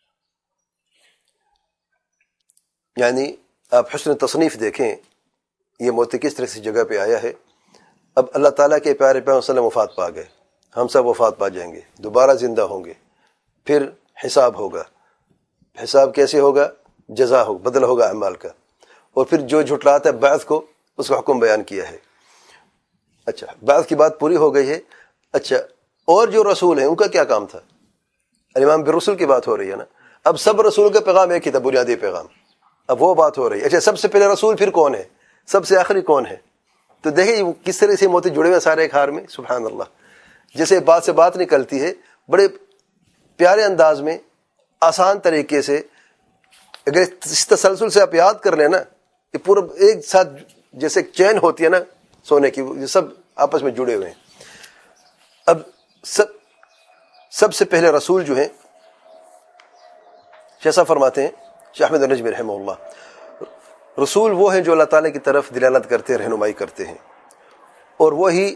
[SPEAKER 1] یعنی آپ حسن تصنیف دیکھیں یہ موت کس طرح سے جگہ پہ آیا ہے. اب اللہ تعالیٰ کے پیارے پیغمبر صلی اللہ علیہ وسلم وفات پا گئے، ہم سب وفات پا جائیں گے، دوبارہ زندہ ہوں گے، پھر حساب ہوگا. حساب کیسے ہوگا؟ جزا ہوگا، بدل ہوگا اعمال کا. اور پھر جو جھٹلاتا ہے بعث کو، اس کا حکم بیان کیا ہے. اچھا، بعث کی بات پوری ہو گئی ہے. اچھا، اور جو رسول ہیں ان کا کیا کام تھا؟ الامام بالرسل کی بات ہو رہی ہے نا. اب سب رسول کا پیغام ایک ہی تھا، بنیادی پیغام. اب وہ بات ہو رہی ہے. اچھا، سب سے پہلے رسول، پھر کون ہے؟ سب سے آخری کون ہے؟ تو دیکھیں کس طرح سے موتی جڑے ہوئے سارے ایک ہار میں. سبحان اللہ. جیسے بات سے بات نکلتی ہے، بڑے پیارے انداز میں، آسان طریقے سے. اگر اس تسلسل سے آپ یاد کر لیں نا، یہ پورا ایک ساتھ جیسے چین ہوتی ہے نا سونے کی، یہ سب آپس میں جڑے ہوئے ہیں. اب سب سے پہلے رسول جو ہیں، جیسا فرماتے ہیں شیخ احمد النجمی رحمہ اللہ، رسول وہ ہیں جو اللہ تعالیٰ کی طرف دلالت کرتے، رہنمائی کرتے ہیں، اور وہی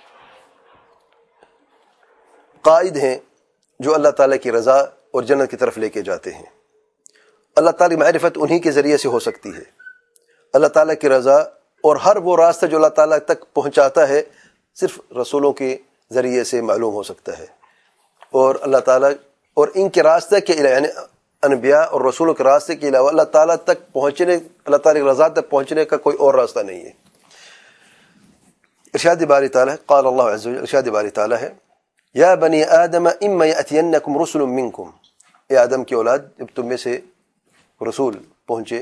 [SPEAKER 1] قائد ہیں جو اللہ تعالیٰ کی رضا اور جنت کی طرف لے کے جاتے ہیں. اللہ تعالیٰ کی معرفت انہی کے ذریعے سے ہو سکتی ہے. اللہ تعالیٰ کی رضا اور ہر وہ راستہ جو اللہ تعالیٰ تک پہنچاتا ہے صرف رسولوں کے ذریعے سے معلوم ہو سکتا ہے. اور اللہ تعالیٰ اور ان کے راستے کے علاوہ، یعنی انبیاء اور رسولوں کے راستے کے علاوہ اللہ تعالیٰ تک پہنچنے، اللہ تعالیٰ کی رضا تک پہنچنے کا کوئی اور راستہ نہیں ہے. ارشاد باری تعالیٰ، قال اللہ عز وجل، ارشاد باری تعالیٰ ہے، یا بنی آدم اما یأتینکم رسل منکم، اے آدم کی اولاد، جب تم میں سے رسول پہنچے،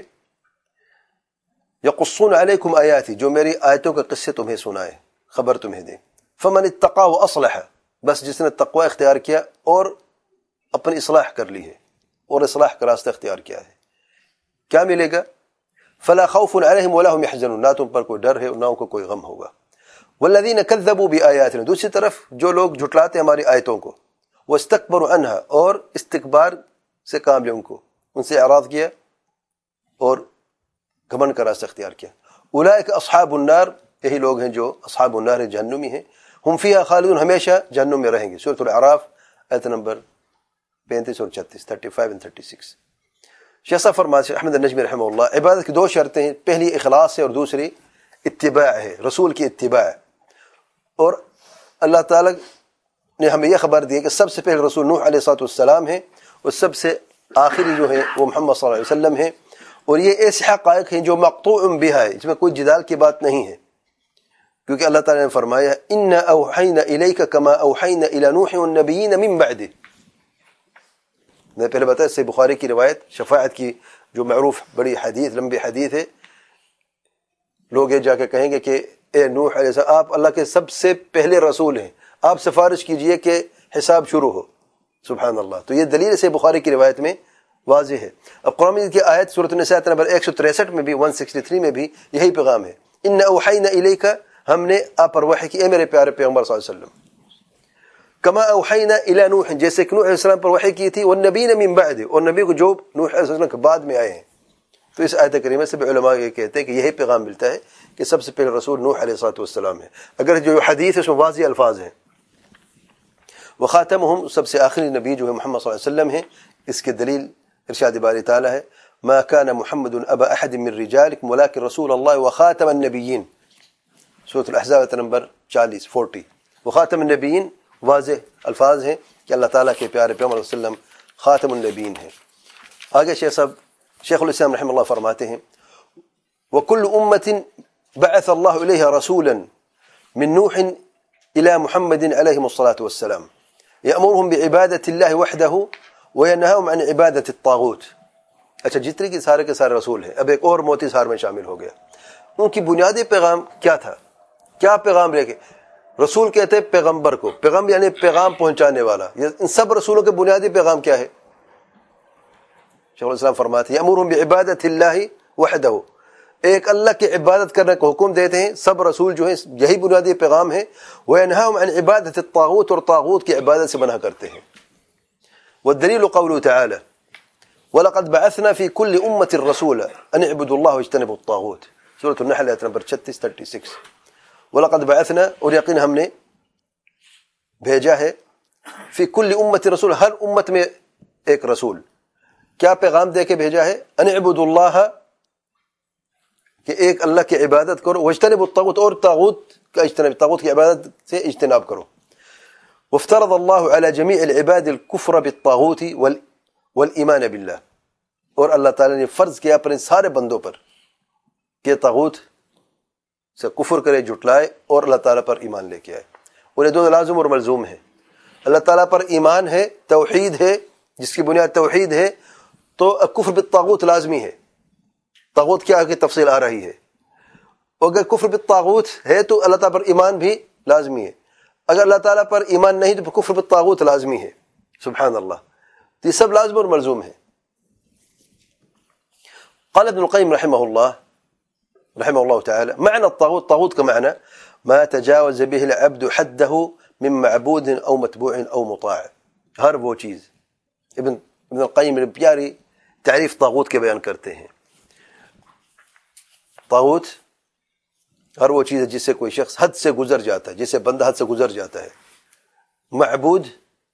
[SPEAKER 1] یقصون علیکم آیاتی، جو میری آیتوں کے قصے تمہیں سنائے، خبر تمہیں دیں. فمن اتقا واصلح، بس جس نے تقوی اختیار کیا اور اپنی اصلاح کر لی ہے اور اصلاح کا راستہ اختیار کیا ہے، کیا ملے گا؟ فلا خوف علیہم ولا هم يحزنون، نہ تم پر کوئی ڈر ہے اور نہ ان کو کوئی غم ہوگا. والذین کذبوا بآیاتنا، دوسری طرف جو لوگ جھٹلاتے ہماری آیتوں کو، واستکبروا عنہا، اور استکبار سے کام لے، ان کو ان سے اعراض کیا اور گھمنڈ کا راستہ اختیار کیا. اولئک اصحاب النار، یہی لوگ ہیں جو اصحاب النار، جہنمی ہیں. ہم فیہا خالدون، ہمیشہ جہنم میں رہیں گے. سورۃ الاعراف آیت نمبر 35 اور 36، 35 اور 36. شیخ صاحب فرماتے ہیں احمد النجمی رحمہ اللہ، عبادت کی دو شرطیں ہیں، پہلی اخلاص ہے اور دوسری اتباع ہے، رسول کی اتباع. اور اللہ تعالیٰ نے ہمیں یہ خبر دی ہے کہ سب سے پہلے رسول نوح علیہ السلام ہیں، اور سب سے آخری جو ہیں وہ محمد صلی اللہ علیہ وسلم ہیں. اور یہ ایسے حقائق ہیں جو مقطوع بہا ہے، اس میں کوئی جدال کی بات نہیں ہے، کیونکہ اللہ تعالیٰ نے فرمایا انا اوحینا الیک کما اوحینا الی نوح والنبیین من بعدہ. میں پہلے بتایا صحیح بخاری کی روایت، شفاعت کی جو معروف بڑی حدیث، لمبی حدیث ہے. لوگ یہ جا کے کہیں گے کہ اے نوح علیہ السلام، آپ اللہ کے سب سے پہلے رسول ہیں، آپ سفارش کیجئے کہ حساب شروع ہو. سبحان اللہ. تو یہ دلیل سے بخاری کی روایت میں واضح ہے. اب قرآن مجید کی آیت سورۃ النساء نمبر 163 میں بھی، 163 میں بھی یہی پیغام ہے. ان اوحینا الیک، ہم نے آپ پر وحی کی، اے میرے پیارے پیغمبر صلی اللہ علیہ وسلم. کما اوحینا الی نوح، جیسے کہ نوح علیہ السلام پر وحی کی تھی، والنبیین من بعد، اور نبی کو جو نوح علیہ السلام کے بعد میں آئے ہیں. تو اس آیت کریمہ سے بھی علماء یہ کہتے ہیں کہ یہی پیغام ملتا ہے کہ سب سے پہلے رسول نوح علیہ السلام ہے. اگر جو حدیث ہے اس میں واضح الفاظ ہیں. وخاتمہم، سب سے آخری نبی جو ہے محمد صلی اللہ علیہ وسلم ہیں. اس کے دلیل ارشاد باری تعالیٰ ہے، ما كان محمد ابا احد من رجالکم ولكن رسول اللہ وخاتم النبیین. سورۃ الاحزاب آیت نمبر 40. وخاتم النبیین واضح الفاظ ہیں کہ اللہ تعالیٰ کے پیارے پیغمبر صلی اللہ علیہ وسلم خاتم النبیین ہیں. آگے شیخ الاسلام رحمہ اللہ فرماتے ہیں، وَكُلُّ أُمَّةٍ بَعَثَ اللَّهُ إِلَيْهَا رَسُولًا مِّن نُوحٍ إِلَى مُحَمَّدٍ عَلَيْهِمُ الصَّلَاةُ وَالسَّلَامُ يَأْمُرُهُمْ بِعِبَادَةِ اللَّهِ وَحْدَهُ وَيَنْهَاهُمْ عَنْ عِبَادَةِ الطَّاغُوتِ. اچھا، جتنے کے سارے رسول ہیں، اب ایک اور موتی سار میں شامل ہو گیا. ان کی بنیادی پیغام کیا تھا؟ کیا پیغام لے کے؟ رسول کہتے ہیں پیغمبر کو، پیغمبر یعنی پیغام پہنچانے والا. ان سب رسولوں کے بنیادی پیغام کیا ہے؟ شیخ الاسلام فرماتے ہیں یأمرهم بعبادۃ اللہ وحدہ، ایک اللہ کی عبادت کرنے کا حکم دیتے ہیں. سب رسول جو ہیں یہی بنیادی پیغام ہے. وینہاہم عن عبادۃ الطاغوت، اور طاغوت کی عبادت سے منع کرتے ہیں. والدلیل قوله تعالی وَلَقَدْ بَعَثْنَا فِي كُلِّ أُمَّةٍ رَسُولًا أَنِ اعْبُدُوا اللَّهَ وَاجْتَنِبُوا الطَّاغُوتَ. سورۃ النحل آیت نمبر 36. وَلَقَدْ بَعَثْنَا، اور یقین ہم نے بھیجا ہے، فی کل امت رسول، ہر امت میں ایک رسول. کیا پیغام دے کے بھیجا ہے؟ ان اعبدوا اللہ، کہ ایک اللہ کی عبادت کرو، واجتنبوا الطاغوت، اور طاغوت کی عبادت سے اجتناب کرو. وافترض اللہ علی جمیع العباد الکفر بالطاغوت والایمان باللہ، اور اللہ تعالیٰ نے فرض کیا اپنے سارے بندوں پر کہ طاغوت سے کفر کرے، جھٹلائے، اور اللہ تعالیٰ پر ایمان لے کے آئے. اور یہ دو لازم اور ملزوم ہیں. اللہ تعالیٰ پر ایمان ہے، توحید ہے، جس کی بنیاد توحید ہے، تو کفر بالطاغوت لازمی ہے. طاغوت کیا آگے تفصیل آ رہی ہے. اگر کفر بالطاغوت ہے تو اللہ تعالیٰ پر ایمان بھی لازمی ہے. اگر اللہ تعالیٰ پر ایمان نہیں تو کفر بالطاغوت لازمی ہے. سبحان اللہ. تو یہ سب لازم اور ملزوم ہے. قال ابن القيم رحمه الله تعالى: معنى الطاغوت، طاغوت کا معنی ما تجاوز به العبد حده من معبود او متبوع او مطاع. ہر وہ چیز، ابن القیم نے پیاری تعریف طاغوت کے بیان کرتے ہیں. طاغوت ہر وہ چیز ہے جس سے کوئی شخص حد سے گزر جاتا ہے، جسے بندہ حد سے گزر جاتا ہے. معبود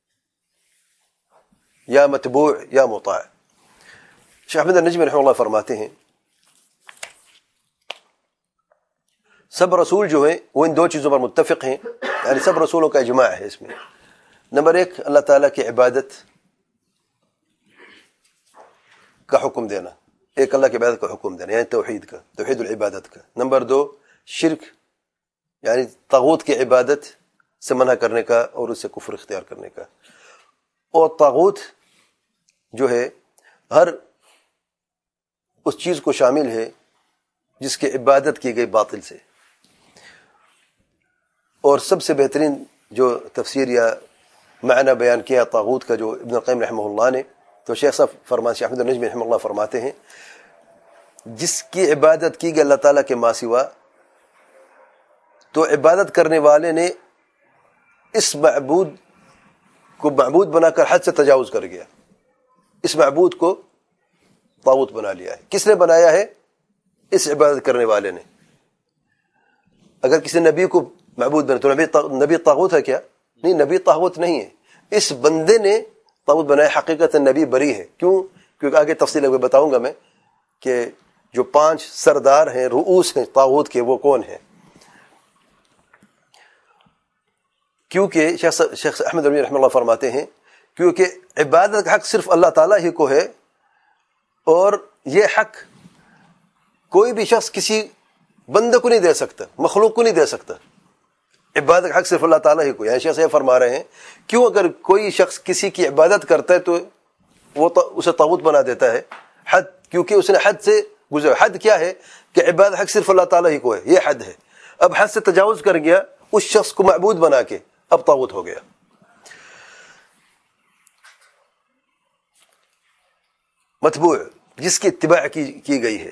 [SPEAKER 1] یا متبوع یا مطاع. شیخ احمد النجمی رحمہ اللہ فرماتے ہیں سب رسول جو ہیں وہ ان دو چیزوں پر متفق ہیں، یعنی سب رسولوں کا اجماع ہے اس میں. نمبر ایک، اللہ تعالیٰ کی عبادت کا حکم دینا، ایک اللہ کی عبادت کا حکم دینا، یعنی توحید العبادت کا. نمبر دو، شرک یعنی طاغوت کی عبادت سے منع کرنے کا اور اس سے کفر اختیار کرنے کا. اور طاغوت جو ہے ہر اس چیز کو شامل ہے جس کی عبادت کی گئی باطل سے. اور سب سے بہترین جو تفسیر یا معنی بیان کیا طاغوت کا جو ابن القیم رحمہ اللہ نے، تو شیخ صاحب شیخ احمد النجمی رحمہ اللہ فرماتے ہیں جس کی عبادت کی گئی اللہ تعالیٰ کے ماں سوا، تو عبادت کرنے والے نے اس معبود کو معبود بنا کر حد سے تجاوز کر گیا. اس معبود کو طاغوت بنا لیا ہے. کس نے بنایا ہے؟ اس عبادت کرنے والے نے. اگر کسی نبی کو معبود بنا تو نبی طاغوت ہے کیا؟ نہیں، نبی طاغوت نہیں ہے. اس بندے نے طاغوت بنایا. حقیقت نبی بری ہے. کیوں؟ کیونکہ آگے تفصیل بتاؤں گا میں کہ جو 5 سردار ہیں، رؤوس ہیں طاغوت کے، وہ کون ہیں. کیونکہ شیخ احمد رحمہ اللہ فرماتے ہیں کیونکہ عبادت کا حق صرف اللہ تعالیٰ ہی کو ہے، اور یہ حق کوئی بھی شخص کسی بندے کو نہیں دے سکتا، مخلوق کو نہیں دے سکتا. عبادت کا حق صرف اللہ تعالیٰ ہی کو. یعنی شیخ صاحب فرما رہے ہیں کیوں اگر کوئی شخص کسی کی عبادت کرتا ہے تو وہ اسے طاغوت بنا دیتا ہے. حد، کیونکہ اس نے حد سے گزرا. حد کیا ہے؟ کہ عبادت حق صرف اللہ تعالیٰ ہی کو ہے، یہ حد ہے. اب حد سے تجاوز کر گیا، اس شخص کو معبود بنا کے اب طاغوت ہو گیا. متبوع جس کی اتباع کی گئی ہے.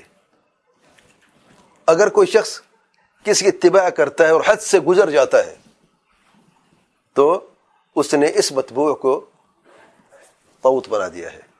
[SPEAKER 1] اگر کوئی شخص کسی کی اتباع کرتا ہے اور حد سے گزر جاتا ہے تو اس نے اس متبوع کو طاغوت بنا دیا ہے.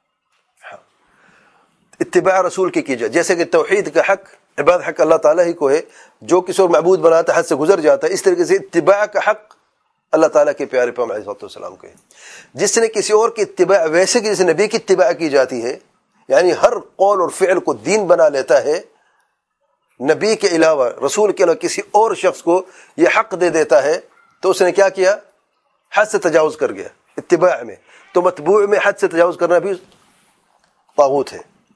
[SPEAKER 1] اتباع رسول کی جائے، جیسے کہ توحید کا حق، عبادت حق اللہ تعالیٰ ہی کو ہے. جو کسی اور معبود بناتا ہے حد سے گزر جاتا ہے. اس طریقے سے اتباع کا حق اللہ تعالیٰ کے پیارے پیغمبر علیہ السلام کو ہے. جس نے کسی اور کی اتباع، ویسے کہ جیسے نبی کی اتباع کی جاتی ہے، یعنی ہر قول اور فعل کو دین بنا لیتا ہے، نبی کے علاوہ، رسول کے علاوہ کسی اور شخص کو یہ حق دے دیتا ہے، تو اس نے کیا کیا؟ حد سے تجاوز کر گیا اتباع میں. تو متبوع میں حد سے تجاوز کرنا بھی طاغوت ہے.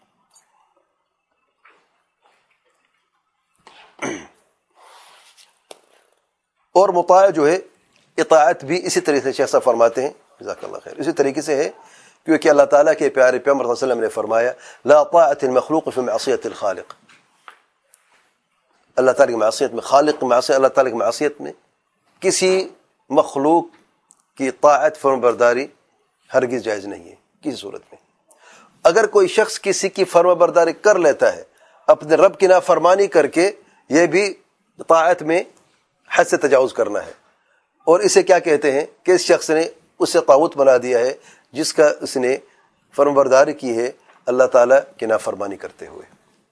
[SPEAKER 1] اور مطاع جو ہے، اطاعت بھی اسی طریقے سے شیخ صاحب فرماتے ہیں جزاک اللہ خیر، اسی طریقے سے ہے کیونکہ اللہ تعالیٰ کے پیارے پیغمبر صلی اللہ علیہ وسلم نے فرمایا لا طاعت المخلوق فی معصیت الخالق. اللہ تعالیٰ کی معصیت میں، خالق کی معصیت، اللہ تعالیٰ کی معصیت میں کسی مخلوق کی طاعت، فرمان برداری ہرگز جائز نہیں ہے کسی صورت میں. اگر کوئی شخص کسی کی فرمان برداری کر لیتا ہے اپنے رب کی نافرمانی کر کے، یہ بھی طاعت میں حد سے تجاوز کرنا ہے. اور اسے کیا کہتے ہیں کہ اس شخص نے اس سے طاغوت بنا دیا ہے جس کا اس نے فرمان برداری کی ہے اللہ تعالیٰ کی نافرمانی کرتے ہوئے.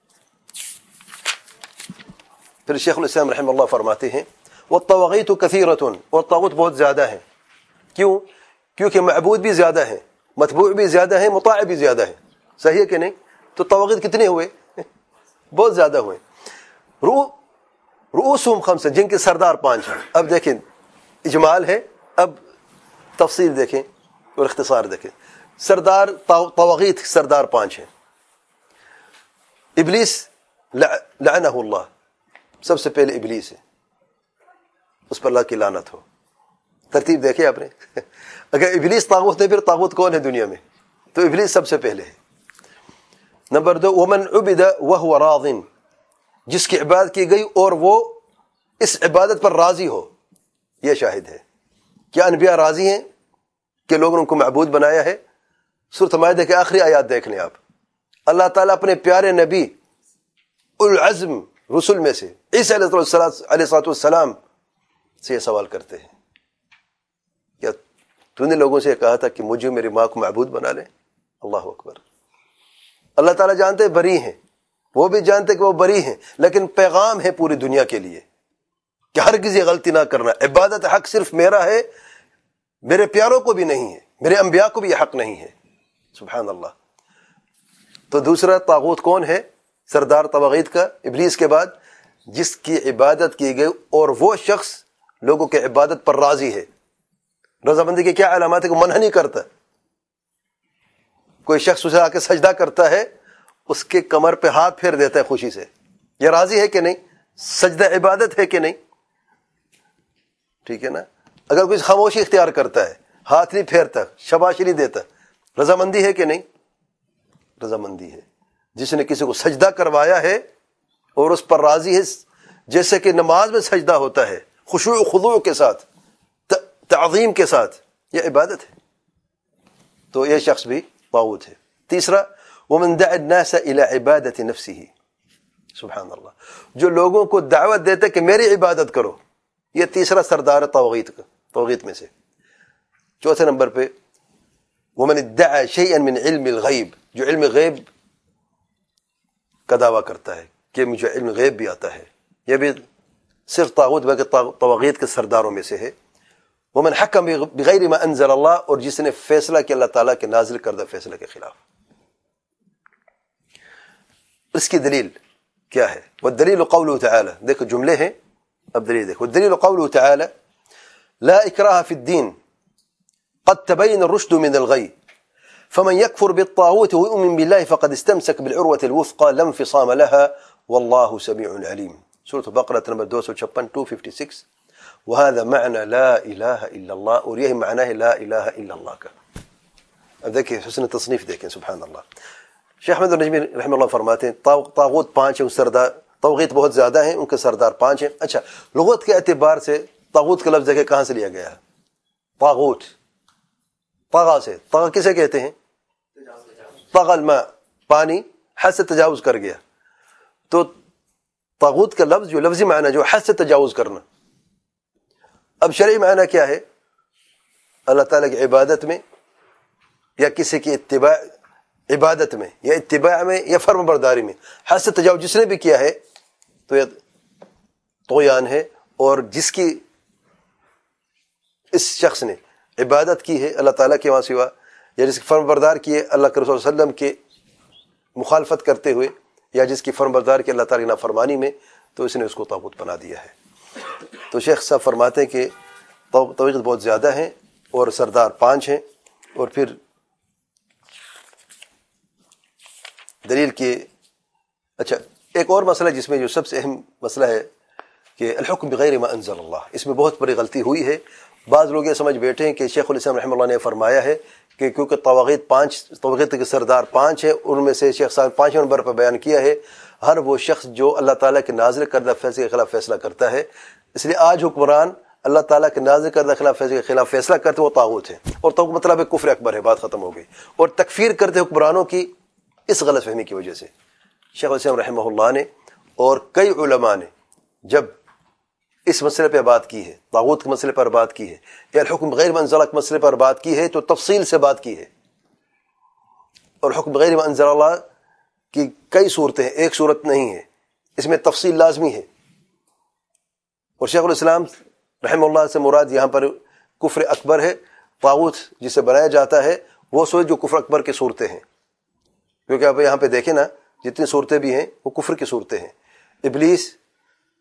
[SPEAKER 1] پھر شیخ الاسلام رحمہ اللہ فرماتے ہیں والطواغیت کثیرۃ، اور طاغوت بہت زیادہ ہیں. کیوں؟ کیونکہ معبود بھی زیادہ ہیں، متبوع بھی زیادہ ہیں، مطاع بھی زیادہ ہیں. صحیح ہے کہ نہیں؟ تو طواغیت کتنے ہوئے؟ بہت زیادہ ہوئے. رؤوسہم خمسہ، جن کے سردار 5 ہیں. اب دیکھیں اجمال ہے، اب تفصیل دیکھیں اور اختصار دیکھیں. سردار طواغیت سردار 5 ہیں. ابلیس لعنہ اللہ، سب سے پہلے ابلیس ہے، اس پر اللہ کی لعنت ہو. ترتیب دیکھیں آپ نے. اگر ابلیس طاغوت ہے، پھر طاغوت کون ہے دنیا میں؟ تو ابلیس سب سے پہلے ہے. نمبر 2 ومن عبد وهو راض، جس کی عبادت کی گئی اور وہ اس عبادت پر راضی ہو. یہ شاہد ہے. کیا انبیاء راضی ہیں کہ لوگوں نے ان کو معبود بنایا ہے؟ سورۃ مائدہ کے آخری آیات دیکھ لیں آپ. اللہ تعالیٰ اپنے پیارے نبی العزم رسول میں سے عیسیٰ علیہ السلام سے یہ سوال کرتے ہیں، کیا تو نے لوگوں سے کہا تھا کہ مجھے میری ماں کو معبود بنا لیں؟ اللہ اکبر. اللہ تعالیٰ جانتے بری ہیں، وہ بھی جانتے کہ وہ بری ہیں، لیکن پیغام ہے پوری دنیا کے لیے کہ ہرگز یہ غلطی نہ کرنا. عبادت حق صرف میرا ہے، میرے پیاروں کو بھی نہیں ہے، میرے انبیاء کو بھی یہ حق نہیں ہے. سبحان اللہ. تو دوسرا طاغوت کون ہے؟ سردار طواغیت کا ابلیس کے بعد جس کی عبادت کی گئی اور وہ شخص لوگوں کے عبادت پر راضی ہے. رضامندی کی کیا علامات ہے؟ کہ منع نہیں کرتا. کوئی شخص اسے آ کے سجدہ کرتا ہے، اس کے کمر پہ ہاتھ پھیر دیتا ہے خوشی سے. یہ راضی ہے کہ نہیں؟ سجدہ عبادت ہے کہ نہیں؟ ٹھیک ہے نا. اگر کوئی خاموشی اختیار کرتا ہے، ہاتھ نہیں پھیرتا، شاباشی نہیں دیتا، رضامندی ہے کہ نہیں؟ رضامندی ہے. جس نے کسی کو سجدہ کروایا ہے اور اس پر راضی ہے، جیسے کہ نماز میں سجدہ ہوتا ہے خشوع و خضوع کے ساتھ، تعظیم کے ساتھ، یہ عبادت ہے. تو یہ شخص بھی طاغوت ہے. تیسرا ومن دعا الناس الى عبادت نفسه، سبحان اللہ، جو لوگوں کو دعوت دیتے کہ میری عبادت کرو. یہ تیسرا سردار طواغیت میں سے. چوتھے نمبر پہ ومن ادعى شيئا من علم الغیب، جو علم غیب کا دعویٰ کرتا ہے کہ مجھے علم غیب بھی آتا ہے. یہ بھی صرف طاغوت بلکہ طواغیت کے سرداروں میں سے ہے. ومن حکم بغیر ما انزل اللہ، اور جس نے فیصلہ کیا اللہ تعالیٰ کے نازل کردہ فیصلے کے خلاف. اس کی دلیل کیا ہے؟ والدلیل قوله تعالی، دیکھو جملے ہیں، اب دلیل دیکھو. والدلیل قوله تعالی لا اکراہ فی الدین قد تبین الرشد من الغی فمن يكفر بالطاغوت ويؤمن بالله فقد استمسك بالعروة الوثقى لا انفصام لها والله سميع عليم. سورة بقرة نمبر 256 وهذا معنى لا إله إلا الله، اور یہی معنی ہے لا الہ الا اللہ کا. اب دیکھیں حسن تصنیف دیکھیں، سبحان اللہ. شیخ احمد النجمی رحمہ اللہ فرماتے ہیں طاغوت 5 ہیں، سردار طواغیت بہت زیادہ ہیں، ان کے سردار 5 ہیں. اچھا، لغت کے اعتبار سے طاغوت کا لفظ دیکھیں کہاں سے لیا گیا ہے؟ طاغوت، طغا سے. طغا کسے کہتے ہیں؟ طغى الماء، پانی حد سے تجاوز کر گیا. تو طاغوت کا لفظ جو لفظی معنی جو حد سے تجاوز کرنا. اب شرعی معنی کیا ہے؟ اللہ تعالیٰ کی عبادت میں یا کسی کی اتباع عبادت میں یا اتباع میں یا فرم برداری میں حد سے تجاوز جس نے بھی کیا ہے تو یہ طغیان ہے. اور جس کی اس شخص نے عبادت کی ہے اللہ تعالیٰ کے وہاں سوا، یا جس کی فرم بردار کی ہے اللہ کے رسول صلی اللہ علیہ وسلم کے مخالفت کرتے ہوئے، یا جس کی فرم بردار کی اللہ تعالیٰ کی نافرمانی میں، تو اس نے اس کو طاغوت بنا دیا ہے. تو شیخ صاحب فرماتے ہیں کہ طواغیت بہت زیادہ ہیں اور سردار 5 ہیں. اور پھر دلیل کے اچھا ایک اور مسئلہ جس میں جو سب سے اہم مسئلہ ہے کہ الحکم بغیر ما انزل اللہ، اس میں بہت بڑی غلطی ہوئی ہے. بعض لوگ یہ سمجھ بیٹھے ہیں کہ شیخ الاسلام رحمہ اللہ نے فرمایا ہے کہ کیونکہ طواغیت کے سردار 5 ہیں، ان میں سے شیخ صاحب 5 نمبر پر بیان کیا ہے ہر وہ شخص جو اللہ تعالیٰ کے نازل کردہ فیصلے کے خلاف فیصلہ کرتا ہے. اس لیے آج حکمران اللہ تعالیٰ کے نازل کردہ خلاف فیصلے کے خلاف فیصلہ کرتے وہ طاغوت ہیں، اور طاغوت مطلب ہے کفر اکبر ہے. بات ختم ہو گئی. اور تکفیر کرتے حکمرانوں کی اس غلط فہمی کی وجہ سے شیخ الاسلام رحمہ اللہ نے اور کئی علماء نے جب اس مسئلے پہ بات کی ہے، طاغوت کے مسئلے پر بات کی ہے یا الحکم بغیر ما انزل اللہ کے مسئلے پر بات کی ہے، تو تفصیل سے بات کی ہے. اور حکم بغیر ما انزل اللہ کی کئی صورتیں ہیں، ایک صورت نہیں ہے، اس میں تفصیل لازمی ہے. اور شیخ الاسلام رحمہ اللہ سے مراد یہاں پر کفر اکبر ہے. طاغوت جسے بنایا جاتا ہے وہ سورت جو کفر اکبر کی صورتیں ہیں، کیونکہ آپ یہاں پہ دیکھیں نا جتنی صورتیں بھی ہیں وہ کفر کی صورتیں ہیں. ابلیس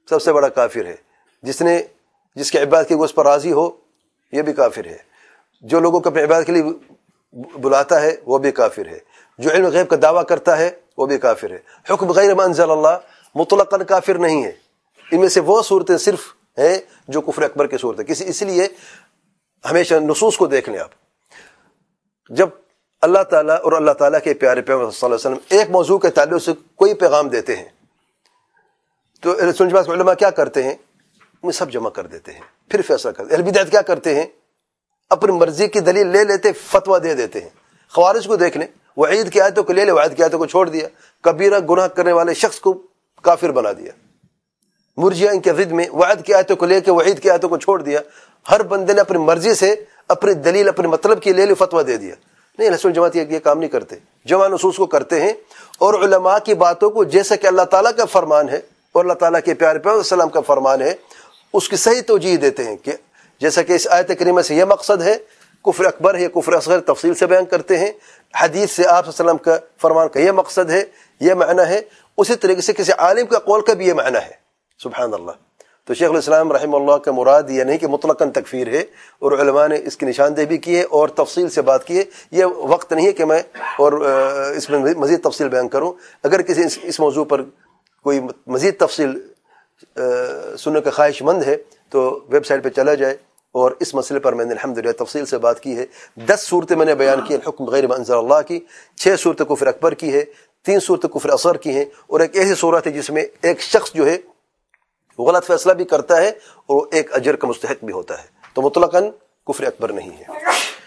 [SPEAKER 1] سب سے بڑا کافر ہے. جس کے عبادت کی وہ اس پر راضی ہو یہ بھی کافر ہے. جو لوگوں کو اپنے عبادت کے لیے بلاتا ہے وہ بھی کافر ہے. جو علم غیب کا دعویٰ کرتا ہے وہ بھی کافر ہے. حکم غیر ما انزل اللہ مطلقاً کافر نہیں ہے. ان میں سے وہ صورتیں صرف ہیں جو کفر اکبر کی صورت ہے. اس لیے ہمیشہ نصوص کو دیکھ لیں آپ. جب اللہ تعالیٰ اور اللہ تعالیٰ کے پیارے پیغمبر صلی اللہ علیہ وسلم ایک موضوع کے تعلق سے کوئی پیغام دیتے ہیں تو سنج باز علماء کیا کرتے ہیں؟ وہ سب جمع کر دیتے ہیں پھر فیصلہ کرتے ہیں. اہل بدعت کیا کرتے ہیں؟ اپنی مرضی کی دلیل لے لیتے فتویٰ دے دیتے ہیں. خوارج کو دیکھ لیں, وعید کی آیتوں کو لے لے, وعید کی آیتوں کو چھوڑ دیا, کبیرہ گناہ کرنے والے شخص کو کافر بنا دیا. مرجئہ ان کے ضد میں وعید کی آیتوں کو لے کے وعید کی آیتوں کو چھوڑ دیا. ہر بندے نے اپنی مرضی سے اپنی دلیل اپنے مطلب کی لے لی فتویٰ دے دیا. نہیں, اہل سنت جماعت یہ کام نہیں کرتے. جمع نصوص کو کرتے ہیں اور علماء کی باتوں کو جیسا کہ اللہ تعالیٰ کا فرمان ہے اور اللہ تعالیٰ کے پیارے پیغمبر صلی اللہ علیہ وسلم کا فرمان ہے اس کی صحیح توجیہ دیتے ہیں. کہ جیسا کہ اس آیت کریمہ سے یہ مقصد ہے, کفر اکبر ہے, کفر اصغر تفصیل سے بیان کرتے ہیں. حدیث سے آپ صلی اللہ علیہ وسلم کا فرمان کا یہ مقصد ہے, یہ معنی ہے. اسی طریقے سے کسی عالم کا قول کا بھی یہ معنی ہے. سبحان اللہ. تو شیخ الاسلام رحمہ اللہ کا مراد یہ نہیں کہ مطلقاً تکفیر ہے, اور علماء نے اس کی نشاندہی بھی کی ہے اور تفصیل سے بات کی ہے. یہ وقت نہیں ہے کہ میں اور اس میں مزید تفصیل بیان کروں. اگر کسی اس موضوع پر کوئی مزید تفصیل سننے کا خواہش مند ہے تو ویب سائٹ پہ چلا جائے, اور اس مسئلے پر میں نے الحمدللہ تفصیل سے بات کی ہے. 10 صورتیں میں نے بیان کی الحکم غیر ما انزل اللہ کی, 6 صورتیں کفر اکبر کی ہے, 3 صورتیں کفر اصغر کی ہیں, اور ایک ایسی صورت ہے جس میں ایک شخص جو ہے وہ غلط فیصلہ بھی کرتا ہے اور ایک اجر کا مستحق بھی ہوتا ہے. تو مطلقاً کفر اکبر نہیں ہے.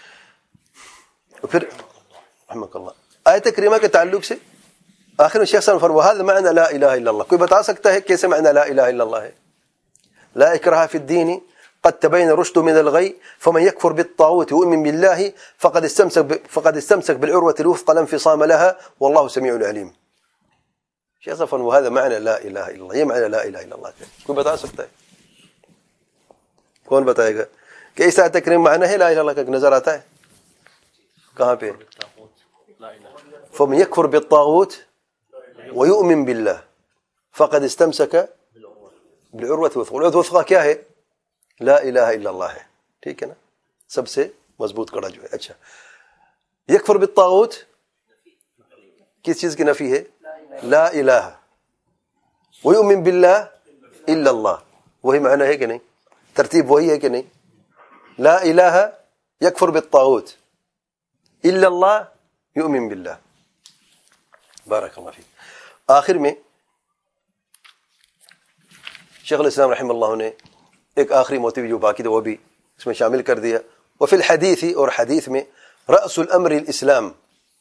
[SPEAKER 1] پھر رحمک اللہ آیت کریمہ کے تعلق سے آخر میں شیخ صاحب فرمایا معنی لا الہ الا اللہ. کوئی بتا سکتا ہے کیسے معنی لا الہ الا اللہ ہے؟ لا اکراہ فی الدین قد تبین الرشد من الغی فمن یکفر بالطاغوت ویؤمن باللہ فقد استمسک بالعروة الوثقى لا انفصام لها واللہ سمیع علیم. شیخ صاحب فرمایا هذا معنی لا الہ الا اللہ. یہ معنی لا الہ الا اللہ ہے. کوئی بتا سکتا ہے؟ کون بتائے گا کہ اس آیت کریم معنی ہے لا الہ الا اللہ کا نظر آتا ہے؟ کہاں پہ؟ فمن یکفر بالطاغوت ویؤمن باللہ فقد استمسک بالعروة الوثقى. العروة الوثقى کیا ہے؟ لا الہ الا اللہ ہے. ٹھیک ہے نا, سب سے مضبوط کڑا جو ہے. اچھا, یکفر بالطاغوت کس چیز کی نفی ہے؟ لا الہ. ویؤمن باللہ الا اللہ, وہی معنی ہے کہ نہیں؟ ترتیب وہی ہے کہ نہیں؟ لا الہ یکفر بالطاغوت الا اللہ یؤمن باللہ. بارک اللہ فیک. آخر میں شیخ الاسلام رحمہ اللہ نے ایک آخری موتیو جو باقی تھا وہ بھی اس میں شامل کر دیا. وفی الحدیث, اور حدیث میں رأس الامر الاسلام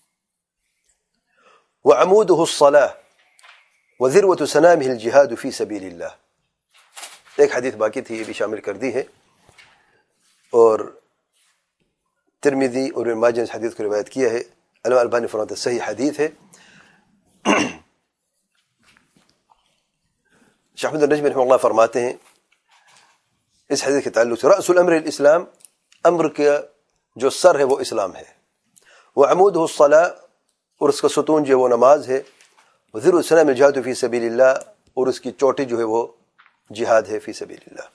[SPEAKER 1] وعموده الصلاة وذروة سنامه الجهاد في سبيل الله. ایک حدیث باقی تھی, یہ بھی شامل کر دی ہے, اور ترمذی اور ابن ماجہ نے اس حدیث کو روایت کیا ہے. علامہ البانی فرماتے ہیں صحیح حدیث ہے. شیخ احمد النجمی رحمہ اللہ فرماتے ہیں اس حدیث کے تعلق سے رأس الامر الاسلام, امر کا جو سر ہے وہ اسلام ہے. وعموده الصلاة, اور اس کا ستون جو ہے وہ نماز ہے. وذروة سنام الجہاد فی سبیل اللہ, اور اس کی چوٹی جو ہے وہ جہاد ہے فی سبیل اللہ.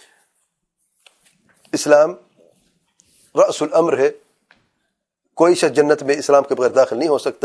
[SPEAKER 1] اسلام رأس الامر ہے. کوئی شخص جنت میں اسلام کے بغیر داخل نہیں ہو سکتا,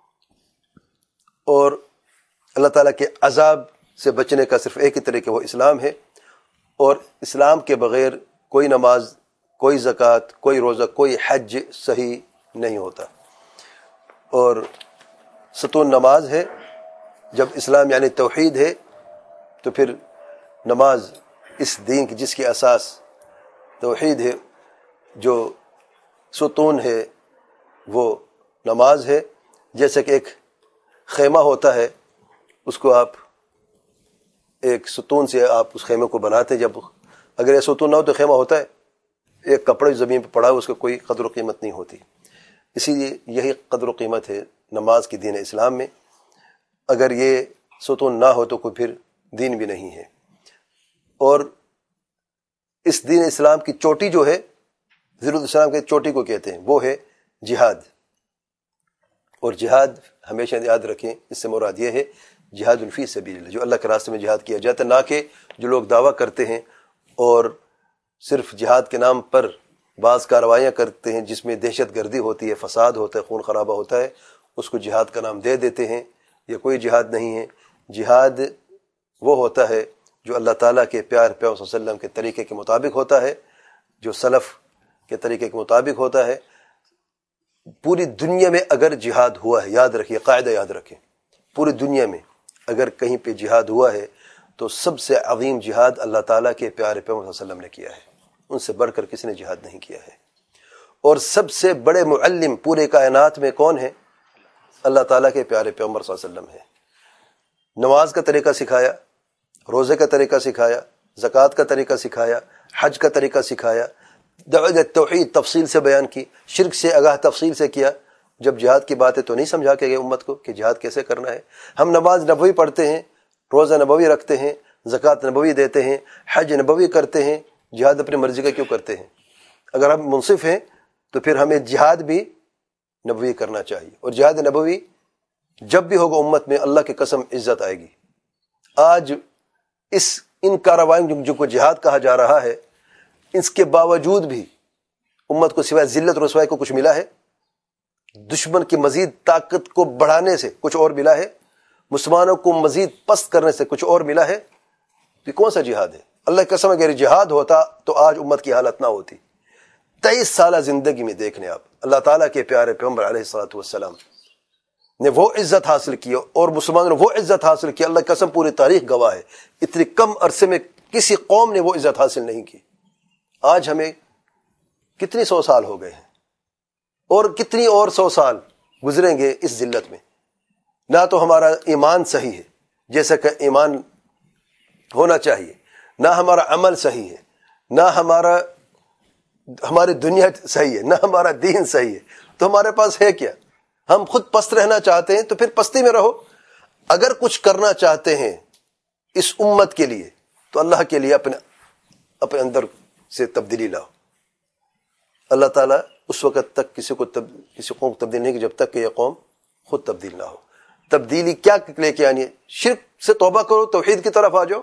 [SPEAKER 1] اور اللہ تعالیٰ کے عذاب سے بچنے کا صرف ایک ہی طریقہ وہ اسلام ہے. اور اسلام کے بغیر کوئی نماز, کوئی زکوٰۃ, کوئی روزہ, کوئی حج صحیح نہیں ہوتا. اور ستون نماز ہے. جب اسلام یعنی توحید ہے تو پھر نماز اس دین کی جس کی اساس توحید ہے, جو ستون ہے وہ نماز ہے. جیسے کہ ایک خیمہ ہوتا ہے, اس کو آپ ایک ستون سے آپ اس خیمے کو بناتے. جب اگر یہ ستون نہ ہو تو خیمہ ہوتا ہے ایک کپڑے زمین پہ پڑا ہو, اس کا کوئی قدر و قیمت نہیں ہوتی. اسی لیے یہی قدر و قیمت ہے نماز کی دین اسلام میں. اگر یہ ستون نہ ہو تو کوئی پھر دین بھی نہیں ہے. اور اس دین اسلام کی چوٹی جو ہے, ذروۃ الاسلام کی چوٹی کو کہتے ہیں, وہ ہے جہاد. اور جہاد ہمیشہ یاد رکھیں, اس سے مراد یہ ہے جہاد فی سبیل اللہ، جو اللہ کے راستے میں جہاد کیا جاتا ہے، نہ کہ جو لوگ دعویٰ کرتے ہیں اور صرف جہاد کے نام پر بعض کارروائیاں کرتے ہیں جس میں دہشت گردی ہوتی ہے، فساد ہوتا ہے، خون خرابہ ہوتا ہے، اس کو جہاد کا نام دے دیتے ہیں۔ یہ کوئی جہاد نہیں ہے۔ جہاد وہ ہوتا ہے جو اللہ تعالیٰ کے پیار صلی اللہ علیہ وسلم کے طریقے کے مطابق ہوتا ہے، جو سلف کے طریقے کے مطابق ہوتا ہے۔ پوری دنیا میں اگر جہاد ہوا ہے، یاد رکھیے، قاعدہ یاد رکھیں، پوری دنیا میں اگر کہیں پہ جہاد ہوا ہے تو سب سے عظیم جہاد اللہ تعالیٰ کے پیارے پیغمبر صلی اللہ علیہ وسلم نے کیا ہے، ان سے بڑھ کر کسی نے جہاد نہیں کیا ہے۔ اور سب سے بڑے معلم پورے کائنات میں کون ہے؟ اللہ تعالیٰ کے پیارے پیغمبر صلی اللہ علیہ وسلم ہے۔ نماز کا طریقہ سکھایا، روزے کا طریقہ سکھایا، زکوٰۃ کا طریقہ سکھایا، حج کا طریقہ سکھایا، دعوت توحید تفصیل سے بیان کی، شرک سے آگاہ تفصیل سے کیا۔ جب جہاد کی بات ہے تو نہیں سمجھا کے گئے امت کو کہ جہاد کیسے کرنا ہے۔ ہم نماز نبوی پڑھتے ہیں، روزہ نبوی رکھتے ہیں، زکوٰۃ نبوی دیتے ہیں، حج نبوی کرتے ہیں، جہاد اپنی مرضی کا کیوں کرتے ہیں؟ اگر ہم منصف ہیں تو پھر ہمیں جہاد بھی نبوی کرنا چاہیے، اور جہاد نبوی جب بھی ہوگا امت میں اللہ کی قسم عزت آئے گی۔ آج ان کارروائیوں جو کو جہاد کہا جا رہا ہے، اس کے باوجود بھی امت کو سوائے ذلت رسوائی کو کچھ ملا ہے؟ دشمن کی مزید طاقت کو بڑھانے سے کچھ اور ملا ہے؟ مسلمانوں کو مزید پست کرنے سے کچھ اور ملا ہے؟ یہ کون سا جہاد ہے؟ اللہ کی قسم اگر جہاد ہوتا تو آج امت کی حالت نہ ہوتی۔ 23 سالہ زندگی میں دیکھنے آپ، اللہ تعالیٰ کے پیارے پیغمبر علیہ الصلوۃ والسلام نے وہ عزت حاصل کی اور مسلمانوں نے وہ عزت حاصل کی، اللہ کی قسم پوری تاریخ گواہ ہے، اتنی کم عرصے میں کسی قوم نے وہ عزت حاصل نہیں کی۔ آج ہمیں کتنی 100 سال ہو گئے ہیں، اور کتنی اور 100 سال گزریں گے اس ذلت میں۔ نہ تو ہمارا ایمان صحیح ہے جیسا کہ ایمان ہونا چاہیے، نہ ہمارا عمل صحیح ہے، نہ ہماری دنیا صحیح ہے، نہ ہمارا دین صحیح ہے، تو ہمارے پاس ہے کیا؟ ہم خود پست رہنا چاہتے ہیں تو پھر پستی میں رہو۔ اگر کچھ کرنا چاہتے ہیں اس امت کے لیے تو اللہ کے لیے اپنے اندر سے تبدیلی لاؤ۔ اللہ تعالیٰ اس وقت تک کسی قوم کو تبدیل نہیں کہ جب تک کہ یہ قوم خود تبدیل نہ ہو۔ تبدیلی کیا لے کے آنی ہے؟ شرک سے توبہ کرو، توحید کی طرف آ جاؤ،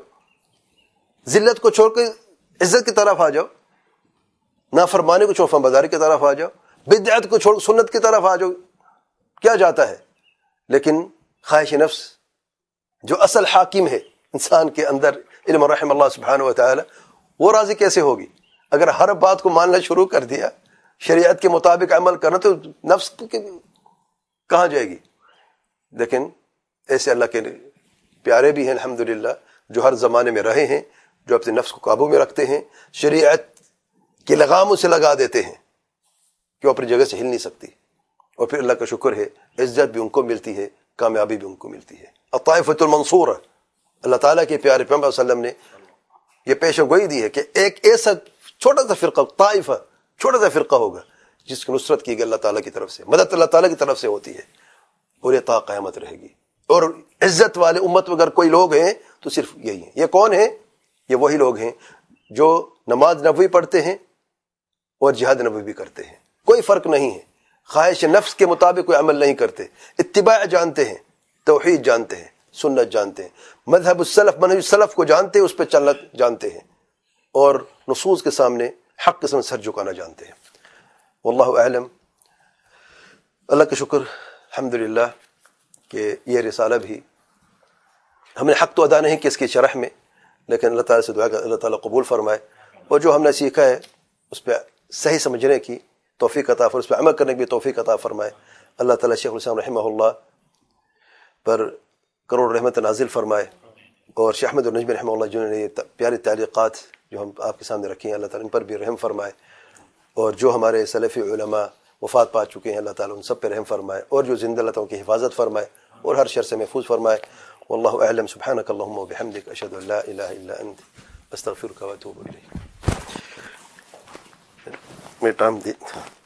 [SPEAKER 1] ذلت کو چھوڑ کے عزت کی طرف آ جاؤ، نافرمانی کو چھوڑ فرمانبرداری کی طرف آ جاؤ، بدعت کو چھوڑ سنت کی طرف آ جاؤ۔ کیا جاتا ہے؟ لیکن خواہش نفس جو اصل حاکم ہے انسان کے اندر، علم رحم اللہ سبحانہ و تعالی، وہ راضی کیسے ہوگی؟ اگر ہر بات کو ماننا شروع کر دیا، شریعت کے مطابق عمل کرنا، تو نفس کہاں جائے گی؟ لیکن ایسے اللہ کے پیارے بھی ہیں الحمدللہ، جو ہر زمانے میں رہے ہیں، جو اپنے نفس کو قابو میں رکھتے ہیں، شریعت کے لگام اسے لگا دیتے ہیں کہ وہ اپنی جگہ سے ہل نہیں سکتی، اور پھر اللہ کا شکر ہے عزت بھی ان کو ملتی ہے، کامیابی بھی ان کو ملتی ہے۔ الطائفۃ المنصورہ، اللہ تعالیٰ کے پیارے پیغمبر صلی اللہ علیہ وسلم نے یہ پیشن گوئی دی ہے کہ ایک ایسا چھوٹا سا فرقہ، طائفہ، چھوٹا سا فرقہ ہوگا جس کی نصرت کی گئی اللہ تعالیٰ کی طرف سے، مدد اللہ تعالیٰ کی طرف سے ہوتی ہے، اور یہ تا قیامت رہے گی۔ اور عزت والے امت میں اگر کوئی لوگ ہیں تو صرف یہی ہیں۔ یہ کون ہیں؟ یہ وہی لوگ ہیں جو نماز نبوی پڑھتے ہیں اور جہاد نبوی بھی کرتے ہیں، کوئی فرق نہیں ہے، خواہش نفس کے مطابق کوئی عمل نہیں کرتے، اتباع جانتے ہیں، توحید جانتے ہیں، سنت جانتے ہیں، مذہب السلف، منہج السلف کو جانتے ہیں، اس پہ چلنا جانتے ہیں، اور نصوص کے سامنے حق کے سامنے سر جھکانا جانتے ہیں۔ واللہ اعلم۔ اللہ کا شکر الحمدللہ کہ یہ رسالہ بھی ہم نے حق تو ادا نہیں کیا اس کی شرح میں، لیکن اللہ تعالیٰ سے دعا کہ اللہ تعالیٰ قبول فرمائے، اور جو ہم نے سیکھا ہے اس پہ صحیح سمجھنے کی توفیق عطا فرمائے، اس پہ عمل کرنے کی بھی توفیق عطا فرمائے۔ اللہ تعالیٰ شیخ الاسلام رحمہ اللہ پر کروڑ رحمت نازل فرمائے، اور شیخ احمد النجمی رحمہ اللہ جنہوں نے یہ پیاری تعلیقات جو ہم آپ کے سامنے رکھی ہیں، اللہ تعالیٰ ان پر بھی رحم فرمائے، اور جو ہمارے سلفی علماء وفات پا چکے ہیں اللہ تعالیٰ ان سب پہ رحم فرمائے، اور جو زندہ اللہ تعالیٰ کی حفاظت فرمائے اور ہر شر سے محفوظ فرمائے۔ واللہ اعلم۔ سبحانک اللہم وبحمدک، اشہد ان لا الہ الا انت، استغفرک واتوب الیک۔ میں ٹائم